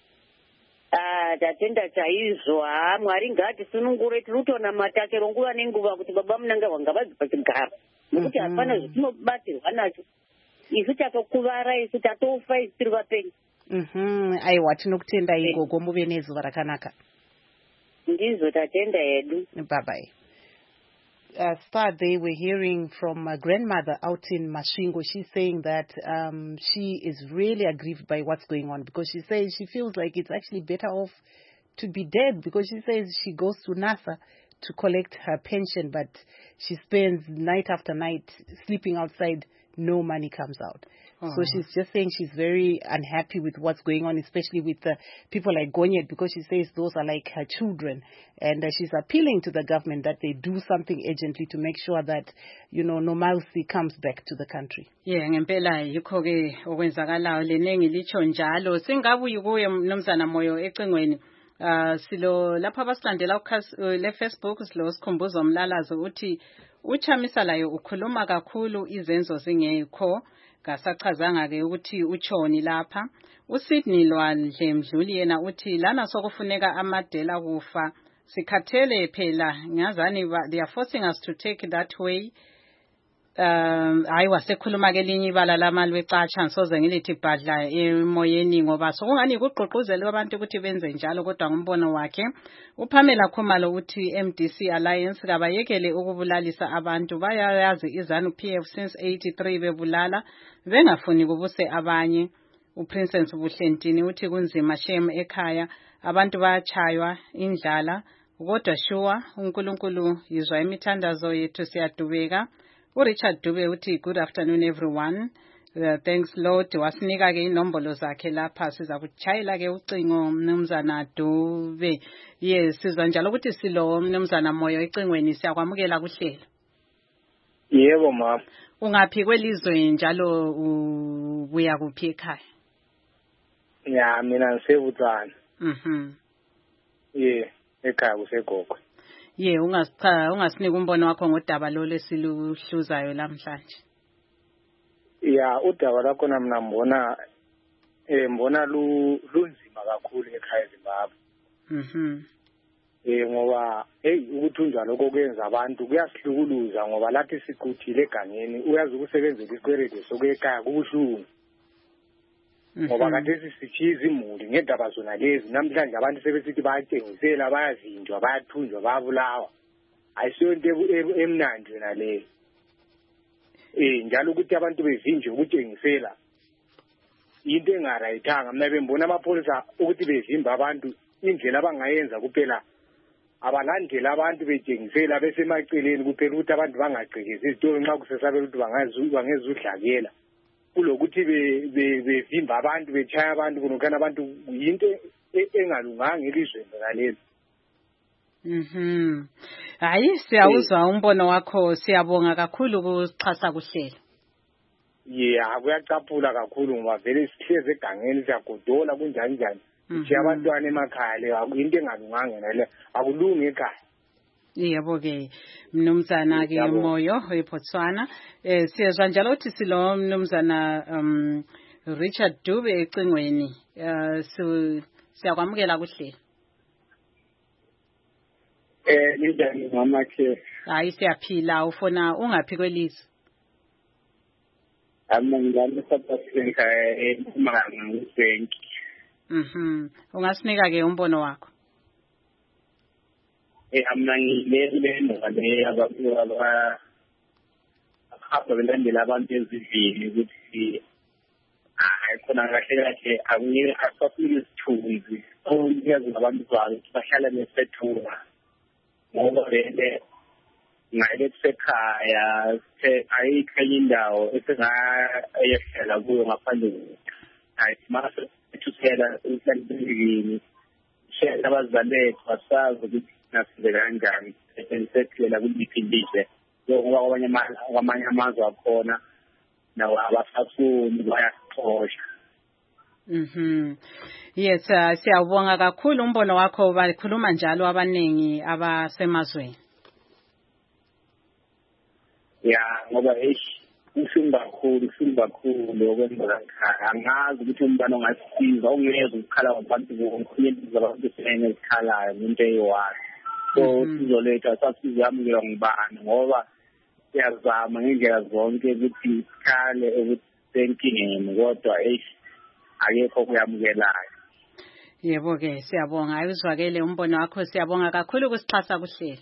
Ah, tatenda chaizvo. Ha, Mwari ngatisunungure, tiri kutoona matakero nguva nenguva kuti baba munangagwa ngavabve pachigaro, nokuti hapana zvetinobatirwa nacho. Isu tatokuvara, isu tatofa, isu tiri vapenyu. Mhm. Aiwa, tinokutendai gogo, muve nezuva rakanaka. Ndizvo tatenda hedu. Bye bye. Uh, start they were hearing from a grandmother out in Masvingo. She's saying that um, she is really aggrieved by what's going on, because she says she feels like it's actually better off to be dead, because she says she goes to NASA to collect her pension, but she spends night after night sleeping outside. No money comes out. Oh. So she's just saying she's very unhappy with what's going on, especially with uh, people like Gonyet, because she says those are like her children. And uh, she's appealing to the government that they do something urgently to make sure that, you know, normalcy comes back to the country. Yeah, ngempela yikho ke okwenzakalayo lenengi licho njalo. Singabuyi kuye mnumzana Moyo ecingweni. Uh, silo lapha basilandela le Facebook silo sikhumbuzo umlalazo uthi uChamisa layo ukhuluma kakhulu izenzo zingekho, ngasachazanga ke ukuthi uchoni lapha. uSydney Lwandle Mdluli yena uthi lana sokufuneka amadela kufa sikhathele phela ngazani they are forcing us to take that way. Um hayi wasekhuluma ke linye ibala lamali wecatsha ngisoze ngilithi badla emoyeni ngoba sokungani kuqoqozela abantu ukuthi benze njalo, kodwa ngombono wakhe uPamela Khumalo uthi M D C Alliance kabayekele ukubulalisa abantu, bayayazi iZANU-P F since eighty-three bebulala bengafuni kubuse abanye. uPrincess Buhlentini uthi kunzima shem ekhaya abantu bayachaywa indlala kodwa sure uNkulunkulu yizwa imithandazo yethu siyadubeka. uRichard Dube uthi good afternoon everyone. Uh, thanks Lord wasinika ke inombolo zakhe lapha siza kuchayela ke ucingo mnumzana Dube. Yes sizwa njalo ukuthi silo mnumzana Moyo ecingweni siyakwamukela kuhlelo. Yebo mama. Ungaphi kwelizwe njalo ubuya kuphi ekhaya? Ya mina ngisebutsana. Mhm. Yeah, ekhaya kusegogo. Ye ungasicha ungasinika umbono wakho ngodaba lo lesiluhluzayo namhlanje. Ya udaba lakho mina mbona eh mbona lu lunzima kakhulu ekhaya eZimbabwe. Mhm. Eh ngoba hey ukuthunjwa lokho kwenza abantu kuyahlukuluza ngoba lathi siquthile egangeni uyazi ukusebenzela isikwerede sokuyekhaya kubuhlungu. Ngoba kade sisichiza imuli ngendaba zona lezi namhlanje abantu sebesithi bayatengisela bayazinjwa bayathunjwa bayabulawa. Ayisiyo into emnandi na le. Eh njalo ukuthi abantu bezinjwe ukutengisela into engarayithanga mina bembona amapholisa ukuthi bezimba abantu indlela abangayenza kuphela abalandela abantu betengisela bese emaceleni kuphela ukuthi abantu bangagcekezi izitolo nxa kusesabela ukuthi bangazuzwa ngezudlakela kulokuthi bevimba abantu bechaya abantu kunokana abantu yinto engalunganga elizweni ngaleli. Mhm. Hayi siyawuzwa umbono wakho siyabonga kakhulu ukuxhasa kuhlelo. Yeah kuyacaphula kakhulu ngoba vele sihleze egangeni siyagodola kunjani njani. Nje abantwana emakhaya le into engalunganga nale akulungi ekhaya. Yebo ke mnumzana ke Moyo eBotswana eh siyezwa njalo ukuthi silo mnumzana um Richard Dube ecingweni eh siyakwamukela kuhlelo. Eh njani mama ke? Hayi siyaphila ufona ungaphi kwelizwe? Amangani South Africa eMpumalanga uBhenki. Mhm. Ungasinika ke umbono wakho? Eh amna ngile ndaba le abantu aba akapha belandela abantu ezivini ukuthi hayi khona kahle kahle akuye asafike isithunzi onyazi abantu bawo bahlala nesethunga ngoba vele ngale kusekhaya ayikho indawo esingayehlela kuyo ngaphandle hayi mase ethusela uhlalisini shela abazaleke basazi ukuthi nasize kanjani esenzekela kuliphindise ngoba kwamanye kwamanye amazwe akhona nawo abasafuni bayasixosha. Mhm. Yes uh, siyabonga kakhulu umbono wakho bakhuluma njalo abanengi abasemazweni. Ya ngoba eish ushunga kakhulu ushunga kakhulu okwenzeka ekhaya angazi ukuthi umbani ongasiza ongeza ukukhala kwabantu bonke into zabantu sene ezikhalayo into eyiwani. So sizoletha sasizamukela ngibani ngoba siyazama ngendlela zonke ukuthi sikhale ukusenkingeni kodwa eish akekho kuyamukelayo. Yebo ke siyabonga ayizwakele umbono wakho siyabonga kakhulu ukusixhasa kuhlelo.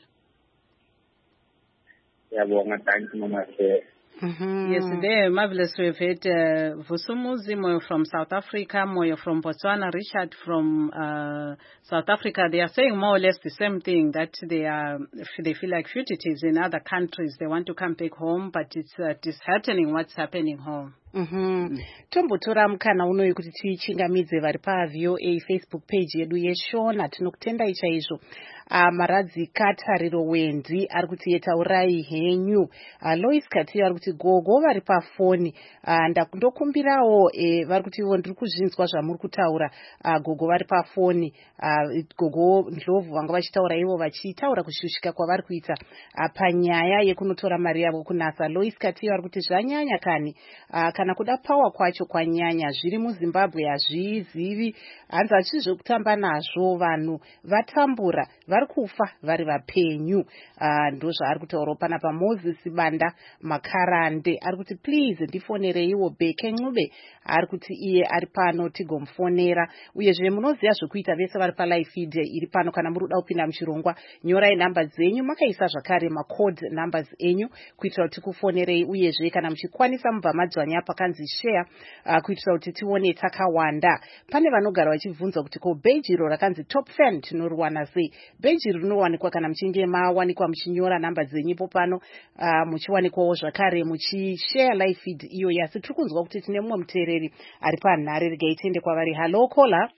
Siyabonga thank you mama. Mm-hmm. Yes, there, marvelous. We've had uh, Vusumuzi Moyo from South Africa, Moyo from Botswana, Richard from uh, South Africa. They are saying more or less the same thing, that they are they feel like fugitives in other countries. They want to come back home, but it's uh, disheartening what's happening home. Mhm. Tombotora mukana unoyu kuti tichingamidze vari pa-V O A Facebook page yedu yeshona tinokutenda ichaizvo. Uh, Maradzi Katariro Wendi ari kuti yetaurai henyu. Uh, Lois Katiyo ari kuti gogo vari pafoni. Uh, ndakundokumbirawo eh, vari kuti ivo ndiri kuzvinzwa zvamuri kutaura. Uh, gogo vari pafoni. Uh, gogo Ndlovu vanga vachitaura ivo vachitaura kushushika kwavari kuita uh, panyaya yekunotora mari yavo kunasa. Lois Katiyo ari kuti zvanyanya kani. Uh, kana kuda pawa kwacho kwanyanya zviri muZimbabwe hazvizivi hanzi hazvizvo kutamba nazvo vanhu vatambura vari vari kufa vari vapenyu. Uh, ndo zvaari kutaurawo panapa. Moses Banda Makarande ari kuti please ndifonereiwo Bheke Ncube ari kuti iye ari pano tigomufonera. Uyezve munoziva zvekuita vese vari palive feed iri pano. Kana muri kuda kupinda muchirongwa nyorai namba dzenyu makaisa zvakare macode numbers enyu kuitira kuti tikufonerei. Uyezve kana muchikwanisa mubva madzvanya pakanzi share uh, kuitira kuti tione takawanda. Pane vanogara vachibvunza kuti ko beji iro rakanzi top fan tinoriwana sei? Beji rinowanikwa kana muchinge mawanikwa muchinyora namba dzenyu pano uh, muchiwanikwawo zvakare muchishare live feed iyo yasi. Tiri kunzwa kuti tine mumwe muteereri ari panhare. Regai tiende kwavari. Hello caller.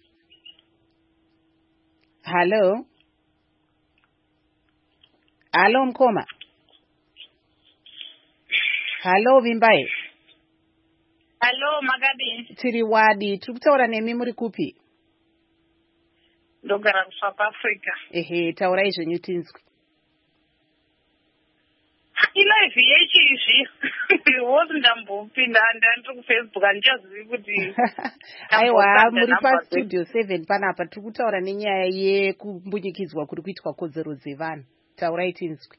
Hello. Hello Mkoma. Hello Vimbai. Hello Magabi. Tiri wadi. Tiri kutaura nemi muri kupi? Ndogara South Africa. Ehe, taurai zvenyu tinzwi. Ilive yechi izvi. Wozi ndambopinda ndandiri kuFacebook andichazivi kuti aiwa muri pastudio seven panapa tiri kutaura nenyaya yekumbunyikidzwa kuri kuitwa kodzero dzevanhu. Taurai tinzwi.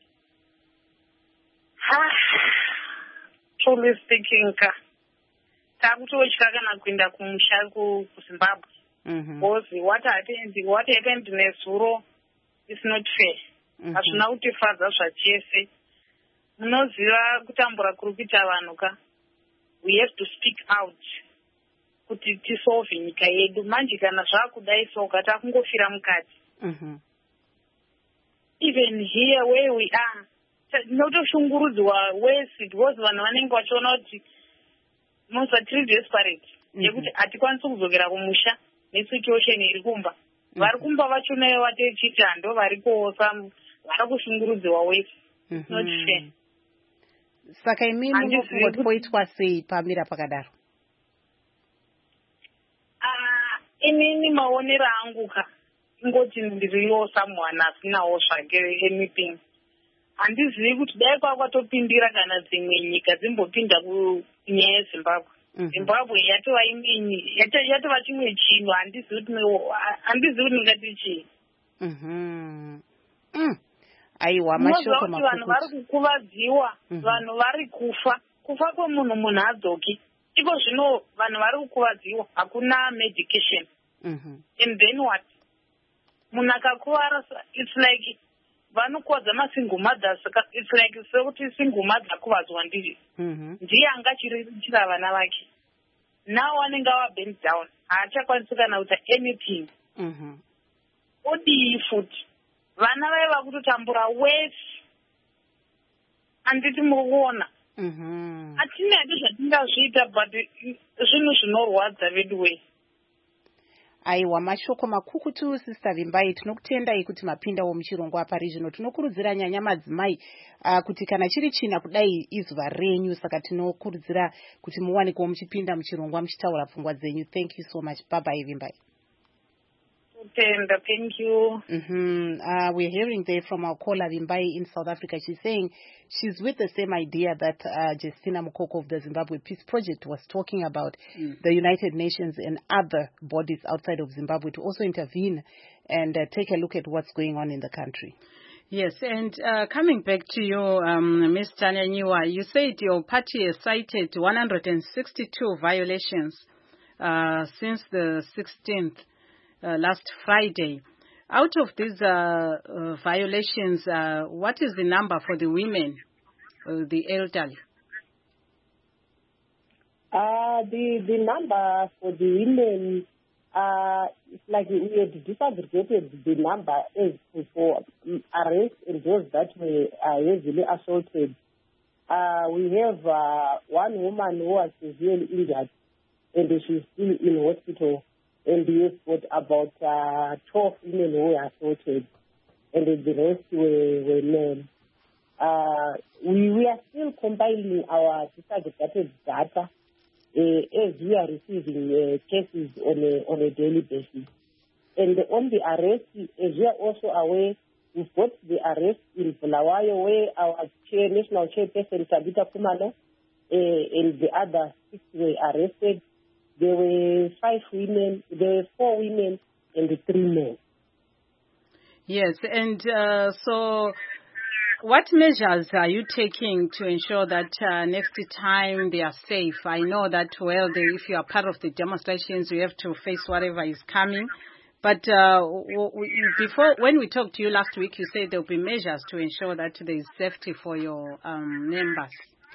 Truly speaking ka takutotya kana kuenda kumusha kuZimbabwe. Because what happened, what happened nezuro is not fair. Hazvina kutifadza zvachese. Munoziva kutambura kuri kuita vanhu ka. We have to speak out kuti tisolve nyika yedu. Manje kana zvakudai soka takungofira mukati. Even here where we are, tinotoshungurudzwa wese because vanhu vanenge vachiona kuti musa tiri desperate yekuti hatikwanisi kudzokera kumusha nesituation iri kumba. Vari kumba vacho nayo vatechiti hando varikosa vari kushungurudziwa wese. Not fair. Saka imini munofunga kuti poitwa sei pamira pakadaro? Ah, inini maonero angu ka ingoti ndiriyo someone asinawo zvake anything. Handizivi kuti dai kwakwatopindira kana dzimwe nyika dzimbopinda kunyaya yeZimbabwe. Zimbabwe yatova imwe yatova chimwe chinhu. Handizivi kuti ndingati chii. Aiwa mashoko makukuti vanhu vari kukuvadziwa, vanhu vari kufa. Kufa kwemunhu munhu hadzoki. Iko zvino vanhu vari kukuvadziwa hakuna medication. And then what? Munhu akakuvara, it's like vanokuwadza masingle mothers. It's like sekuti single mother akuvadzwa ndiye. Ndiye angachiriritira vana vake. Now vanenge ava bent down. Haachakwanisi kana kuita anything. Odii futi. Vana vaiva kutotambura wese. Handiti muri kuona. Hatina hati zvatingazviita but zvinhu zvinorwadza vedu wese. Aiwa mashoko makukutu Sister Vimbai. Tinokutendai kuti mapindawo muchirongwa pari zvino. Tinokurudzira nyanya madzimai uh, kuti kana chiri china kudai izuva renyu. Saka tinokurudzira kuti muwanikewo muchipinda muchirongwa muchitaura pfungwa dzenyu. Thank you so much. Bye bye Vimbai. Thank you. Mm-hmm. Uh, we're hearing there from our caller Vimbai in South Africa. She's saying she's with the same idea that uh, Justina Mukoko of the Zimbabwe Peace Project was talking about, mm. the United Nations and other bodies outside of Zimbabwe to also intervene and uh, take a look at what's going on in the country. Yes, and uh, coming back to you, um, Miz Tanya Nyiwa, you said your party has cited one hundred sixty-two violations uh, since the sixteenth. Uh, last Friday. Out of these uh, uh, violations, uh, what is the number for the women, uh, the elderly? Uh, the, the number for the women, uh, it's like we had disaggregated the number as for arrests and those that were uh, heavily assaulted. Uh, we have uh, one woman who was severely injured and she's still in hospital. And we have got about uh, twelve women who were assaulted, and the rest were, were men. Uh, we, we are still compiling our disaggregated data uh, as we are receiving uh, cases on a, on a daily basis. And on the arrest, as we are also aware, we've got the arrest in Bulawayo where our chair, national chairperson, Tabitha Kumalo, uh, and the other six were arrested. There were five women, there were four women and three men. Yes, and uh, so what measures are you taking to ensure that uh, next time they are safe? I know that, well, they, if you are part of the demonstrations, you have to face whatever is coming. But uh, w- w- before, when we talked to you last week, you said there will be measures to ensure that there is safety for your um, members.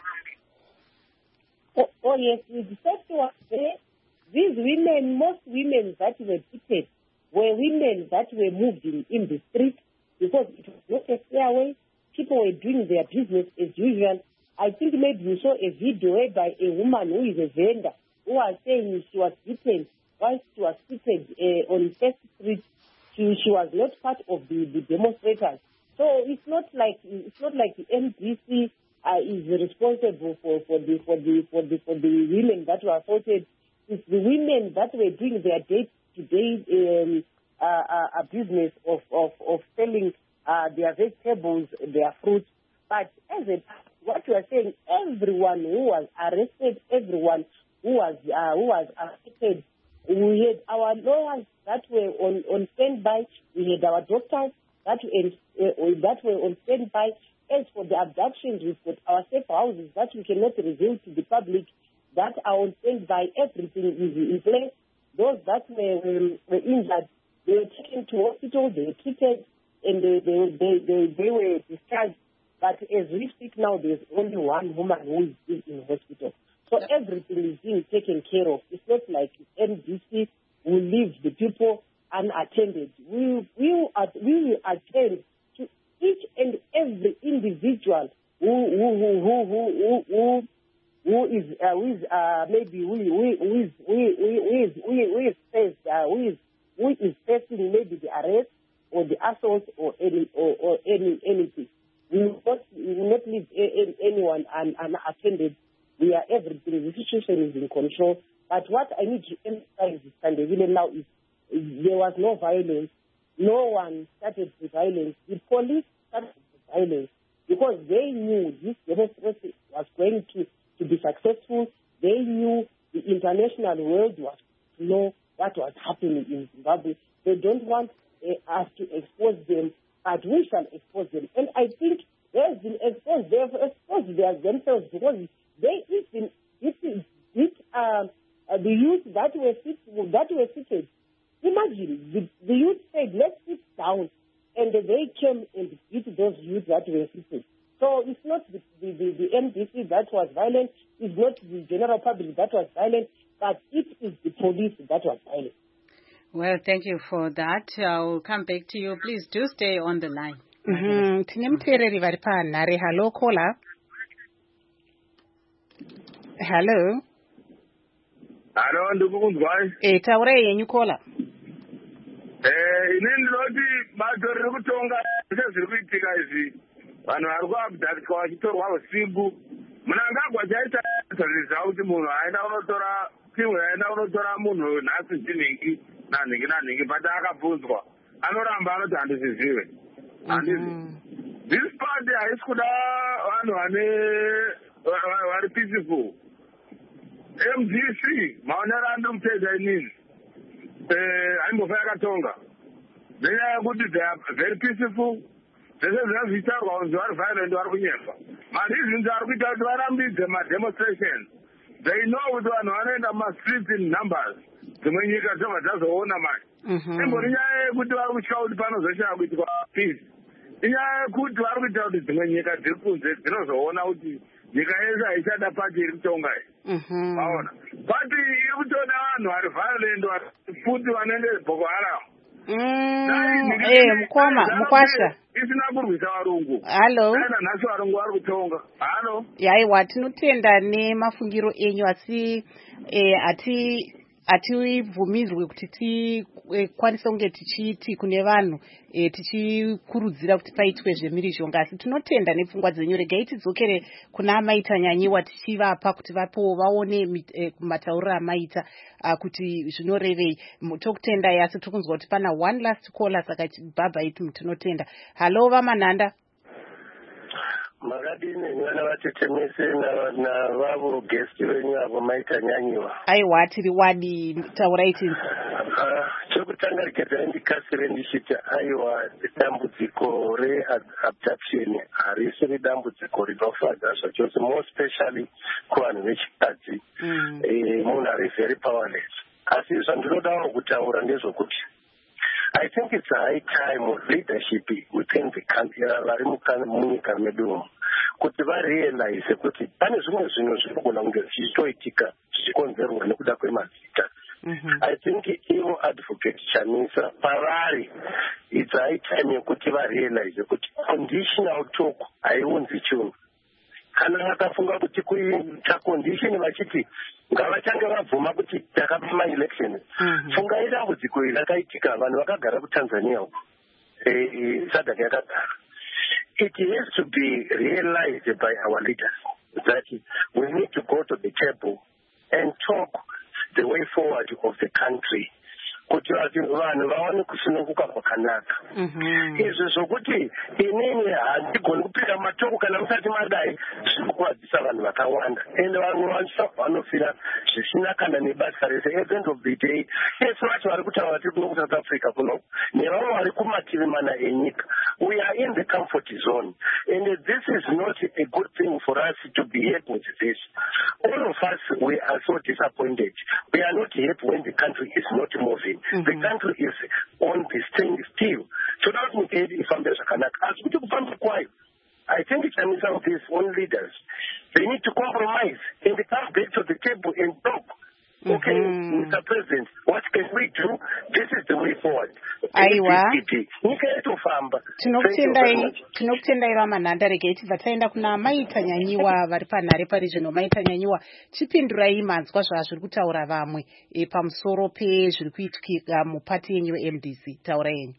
Oh, oh yes, with the safety was there. These women, most women that were treated were women that were moved in, in the street because it was not a fair way. People were doing their business as usual. I think maybe you saw a video by a woman who is a vendor who was saying she was beaten while she was seated uh, on First Street. She, she was not part of the, the demonstrators. So it's not like it's not like the M D C uh, is responsible for, for the for the for the for the women that were assaulted. It's the women that were doing their day-to-day um, uh, uh, business of of of selling uh, their vegetables, their fruits. But as a what you are saying, everyone who was arrested, everyone who was uh, who was affected. We had our lawyers that were on, on standby. We had our doctors that were, uh, that were on standby. As for the abductions, we've got our safe houses that we cannot reveal to the public that are on standby. Everything is in place. Those that were, were, were injured, they were taken to hospital, they were treated, and they, they, they, they, they were discharged. But as we speak now, there's only one woman who is in hospital. So everything is being taken care of. It's not like M D C will leave the people unattended. We, we, we will attend to each and every individual who who who who who who, who is uh, who is uh, maybe who who who is who is who is who is faced uh, who is who is facing maybe the arrest or the assault or any or, or any anything. We will not we will not leave anyone un, unattended. We are everything. The situation is in control. But what I need to emphasize this Sunday now is, is there was no violence. No one started the violence. The police started the violence because they knew this demonstration was going to, to be successful. They knew the international world was to know what was happening in Zimbabwe. They don't want uh, us to expose them, but we shall expose them. And I think they have been exposed. They have exposed themselves because they even it, it, uh, uh, the youth that were sit, that were seated. Imagine the, the youth said, "Let's sit down," and they came and beat those youth that were seated. So it's not the the, the, the M D C that was violent. It's not the general public that was violent, but it is the police that was violent. Well, thank you for that. I'll come back to you. Please do stay on the line. Mm-hmm. Tine muteereri vari panhare. Hello, caller. Hello. Hello, ndikukunzwai. Eh, taurai yenyu caller. Eh, ine ndinoti bato riri kutonga sezviri kuitika izvi. Vanhu vari kuabhadhariswa vachitorwa usiku. Munangagwa chaita tarisa kuti munhu aenda kunotora timu yaenda kunotora munhu nhasi chinhingi nanhingi nanhingi but akabvunzwa. Anoramba anoti handizvizive. Handizi. This party haisi kuda vanhu vane vari peaceful. M D C maonero andomutedza inini haimbofa yakatonga nenyaya yekuti they are very peaceful. Zvese zvina zvichitarwa kunzi vari violent vari kunyepa. Mareasons ari kuita kuti varambidze mademonstrations. They know kuti vanhu vanoenda mumastreets in numbers. Dzimwe nyika dzobva dzazoona manje. Imbori nyaya yekuti vari kutya kuti panozoshaya kuitwa peace. Inyaya yekuti vari kuita kuti dzimwe nyika dziri kunze dzinozoona kuti nyika yese haichada pati iri kutonga iyi. Vaona pati iri kutoda vanhu vari violent vari futi vanoende Boko Haram. Eh, mukoma mukwasha isina kurwisa varungu. Hello. Kana nhasi varungu vari kutonga. Halo. Yaiwa tinotenda nemafungiro enyu asi eh, ati atibvumirwe kuti tikwanise kunge tichiti kune vanhu e, tichikurudzira kuti paitwe zvemhirizhonga asi tinotenda nepfungwa dzenyu. Regai tidzokere kuna amaita nyanyiwa tichivapa kuti vapo vaone e, matauriro amaita kuti zvinorevei. Tokutendai asi tokunzwa kuti pana one last caller saka bhabha itu tinotenda. Halo vamanhanda. makadini vana vatetemese navavo guest venyu avo maita nyanyiwa. Aiwa tiri wadi taurai tinzi. Chokutanga rikedzai ndikasire ndichiti aiwa dambudziko reabduction harisiri dambudziko rinofadza zvachose, more especially kuvanhu vechikadzi. Munhu ari very powerless. Asi zvandinodawo kutaura ndezvokuti I think it's a high time of leadership within the country vari munyika medu kuti varealize kuti pane zvimwe zvinhu zvinogona kunge zvichitoitika zvichikonzerwa nekuda kwemazita. I think ivo advocate Chamisa pavari it's a high time yekuti varealize kuti conditional talk haiunzi chinhu. Kana vakafunga kuti kuita condition vachiti ngavachange vabvuma kuti takapa maelection, fungai dambudziko iri rakaitika vanhu vakagara kuTanzania uko sadaka yakagara. It has to be realized by our leaders that we need to go to the table and talk the way forward of the country kuti vanhu vaone kusununguka kwakanaka. Izvi zvokuti inini handigoni kupinda matoko kana musati madai zvinokuvadzisa vanhu vakawanda ende vamwe vacho vanofira zvisina kana nebasa rese. At the end of the day ese vacho vari kutaura tiri kuno kuSouth Africa kuno nevamwe vari kumativi mana enyika, we are in the comfort zone and this is not a good thing for us to be happy with this. All of us, we are so disappointed. We are not happy when the country is not moving. Mm-hmm. The country is on the stand still. So that means if I'm there, as we do quiet, I think it's some of these own leaders. They need to compromise and they come back to the table and talk. Okay, mm-hmm. Mister President, what can we do? This is the way forward. Aiwa. Tinokutendai Ramananda tichibva taenda kuna Maita Nyanyiwa vari panhare parizvino. Maita Nyanyiwa, chipindurai manzwa zvazviri kutaura vamwe pamusoro pezviri kuitika mupati yenyu M D C. Taura yenyu.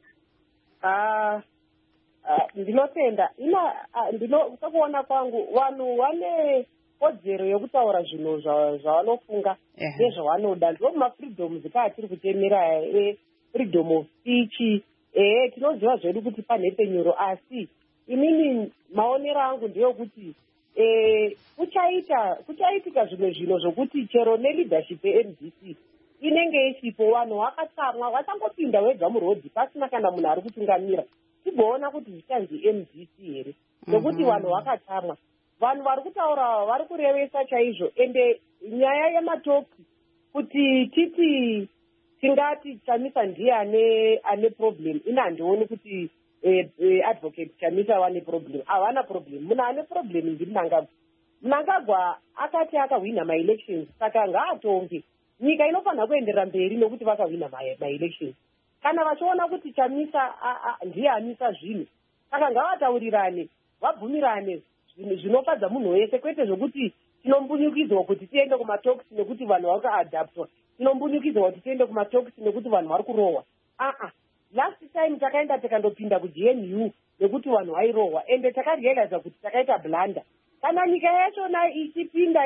Ah, ndinotenda ina ndinokuona kwangu vanhu vane kodzero yokutaura zvinhu zvavanofunga nezvavanoda. Ndo mafreedoms atiri kutemera freedom of speech. Eh, tinoziva zvedu kuti panhepe nyoro, asi inini maonero angu ndeyokuti eh, kuchaita kuchaitika zvimwe zvinhu zvokuti chero neleadership ye-M D C inenge isipo vanhu vakatsamwa vachangopinda wega murodhi pasina kana munhu ari kutungamira tigoona kuti zvichanzi M D C here nekuti vanhu vakatsamwa. Vanhu vari kutaura vari kurevesa chaizvo ende nyaya yematoki kuti titi tingati Chamisa ndiye ane ane problem, ina handioni kuti eh, eh, advocate Chamisa vane problem. Havana problem. Munhu ane problem ndiri Mnangagwa. Mnangagwa akati akawina ma-elections saka ngaatonge nyika inofanira kuenderera mberi nokuti vakawina ma-elections. Kana vachiona kuti Chamisa ndiye amisa zvinhu saka ngavataurirane vabvumirane zvinofadza munhu wese, kwete zvokuti tinombunyukidzwa kuti tiende kumatoks nekuti vanhu vari kuadaptwa, tinombunyukidzwa kuti tiende kumatoks nekuti vanhu vari kurohwa. Aa, last time takaenda tikandopinda kuG N U nekuti vanhu vairohwa ende takarealiza kuti takaita blanda. Kana nyika yachona ichipinda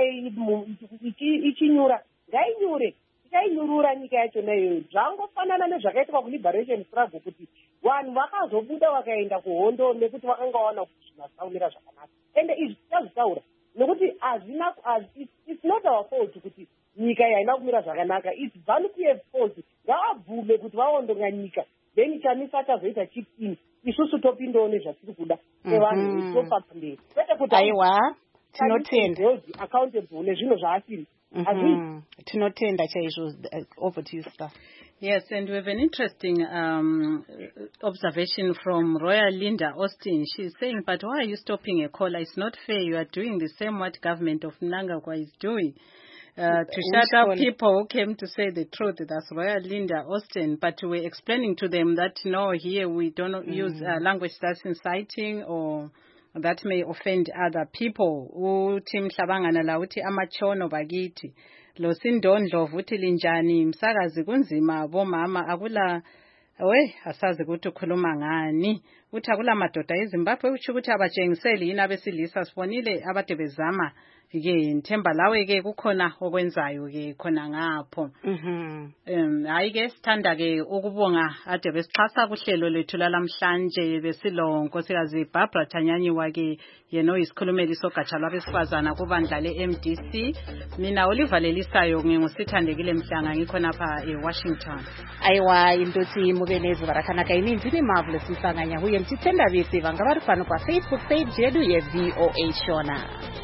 ichinyura ngainyure, tikainyurura nyika yachona iyoyo. Zvangofanana nezvakaitwa kuliberation struggle kuti vanhu vakazobuda vakaenda kuhondo nekuti vakanga vaona kuti zvinhasaumira zvakanaka. Ende izvi tichazvitaura nekuti hazina, it's not our fault kuti nyika yaina kumira zvakanaka. It's VANU-P F fault. Ngavabvume kuti vaondonga nyika, then Chamisa achazoita chip in, isusu topindawo nezvatiri kuda sevanhu tofamba mberi. Kwete kuti aiwa tinotenda accountable nezvinhu zvaasiri. Tinotenda chaizvo. Over to you, sir. Yes, and we have an interesting um, observation from Royal Linda Austin. She's saying, but why are you stopping a caller? It's not fair. You are doing the same what government of Mnangagwa is doing. Uh, to shut up people who came to say the truth. That's Royal Linda Austin. But we're explaining to them that, no, here we don't mm. use uh, language that's inciting or that may offend other people. Uthi mhlabangana la uthi amachono bakithi. Lo sindondlo vuthi linjani msakazi kunzima bomama akula we asazi ukuthi ukhuluma ngani. Uthi akula madoda eZimbabwe uthi ukuthi abatshengiseli yini abesilisa sibonile abade bezama ke ngithemba lawe ke kukhona okwenzayo ke khona ngapho. Mhm. Um hayi ke sithanda ke ukubonga ade besixhasa kuhlelo lethu lalamhlanje besilo nkosikazi Barbara Thanyanyiwa ke yena oyisikhulumeli sogatsha lwabesifazana kubandla le-M D C. Mina Oliver Lelisayo ngingusithandekile Mhlanga ngikhona lapha eWashington. Aiwa indothi mubenezi barakana kaininzi ni Marvelous Mhlanga nyahuye mtitenda bisi vanga vari pano pa Facebook page yedu ye V O A Shona.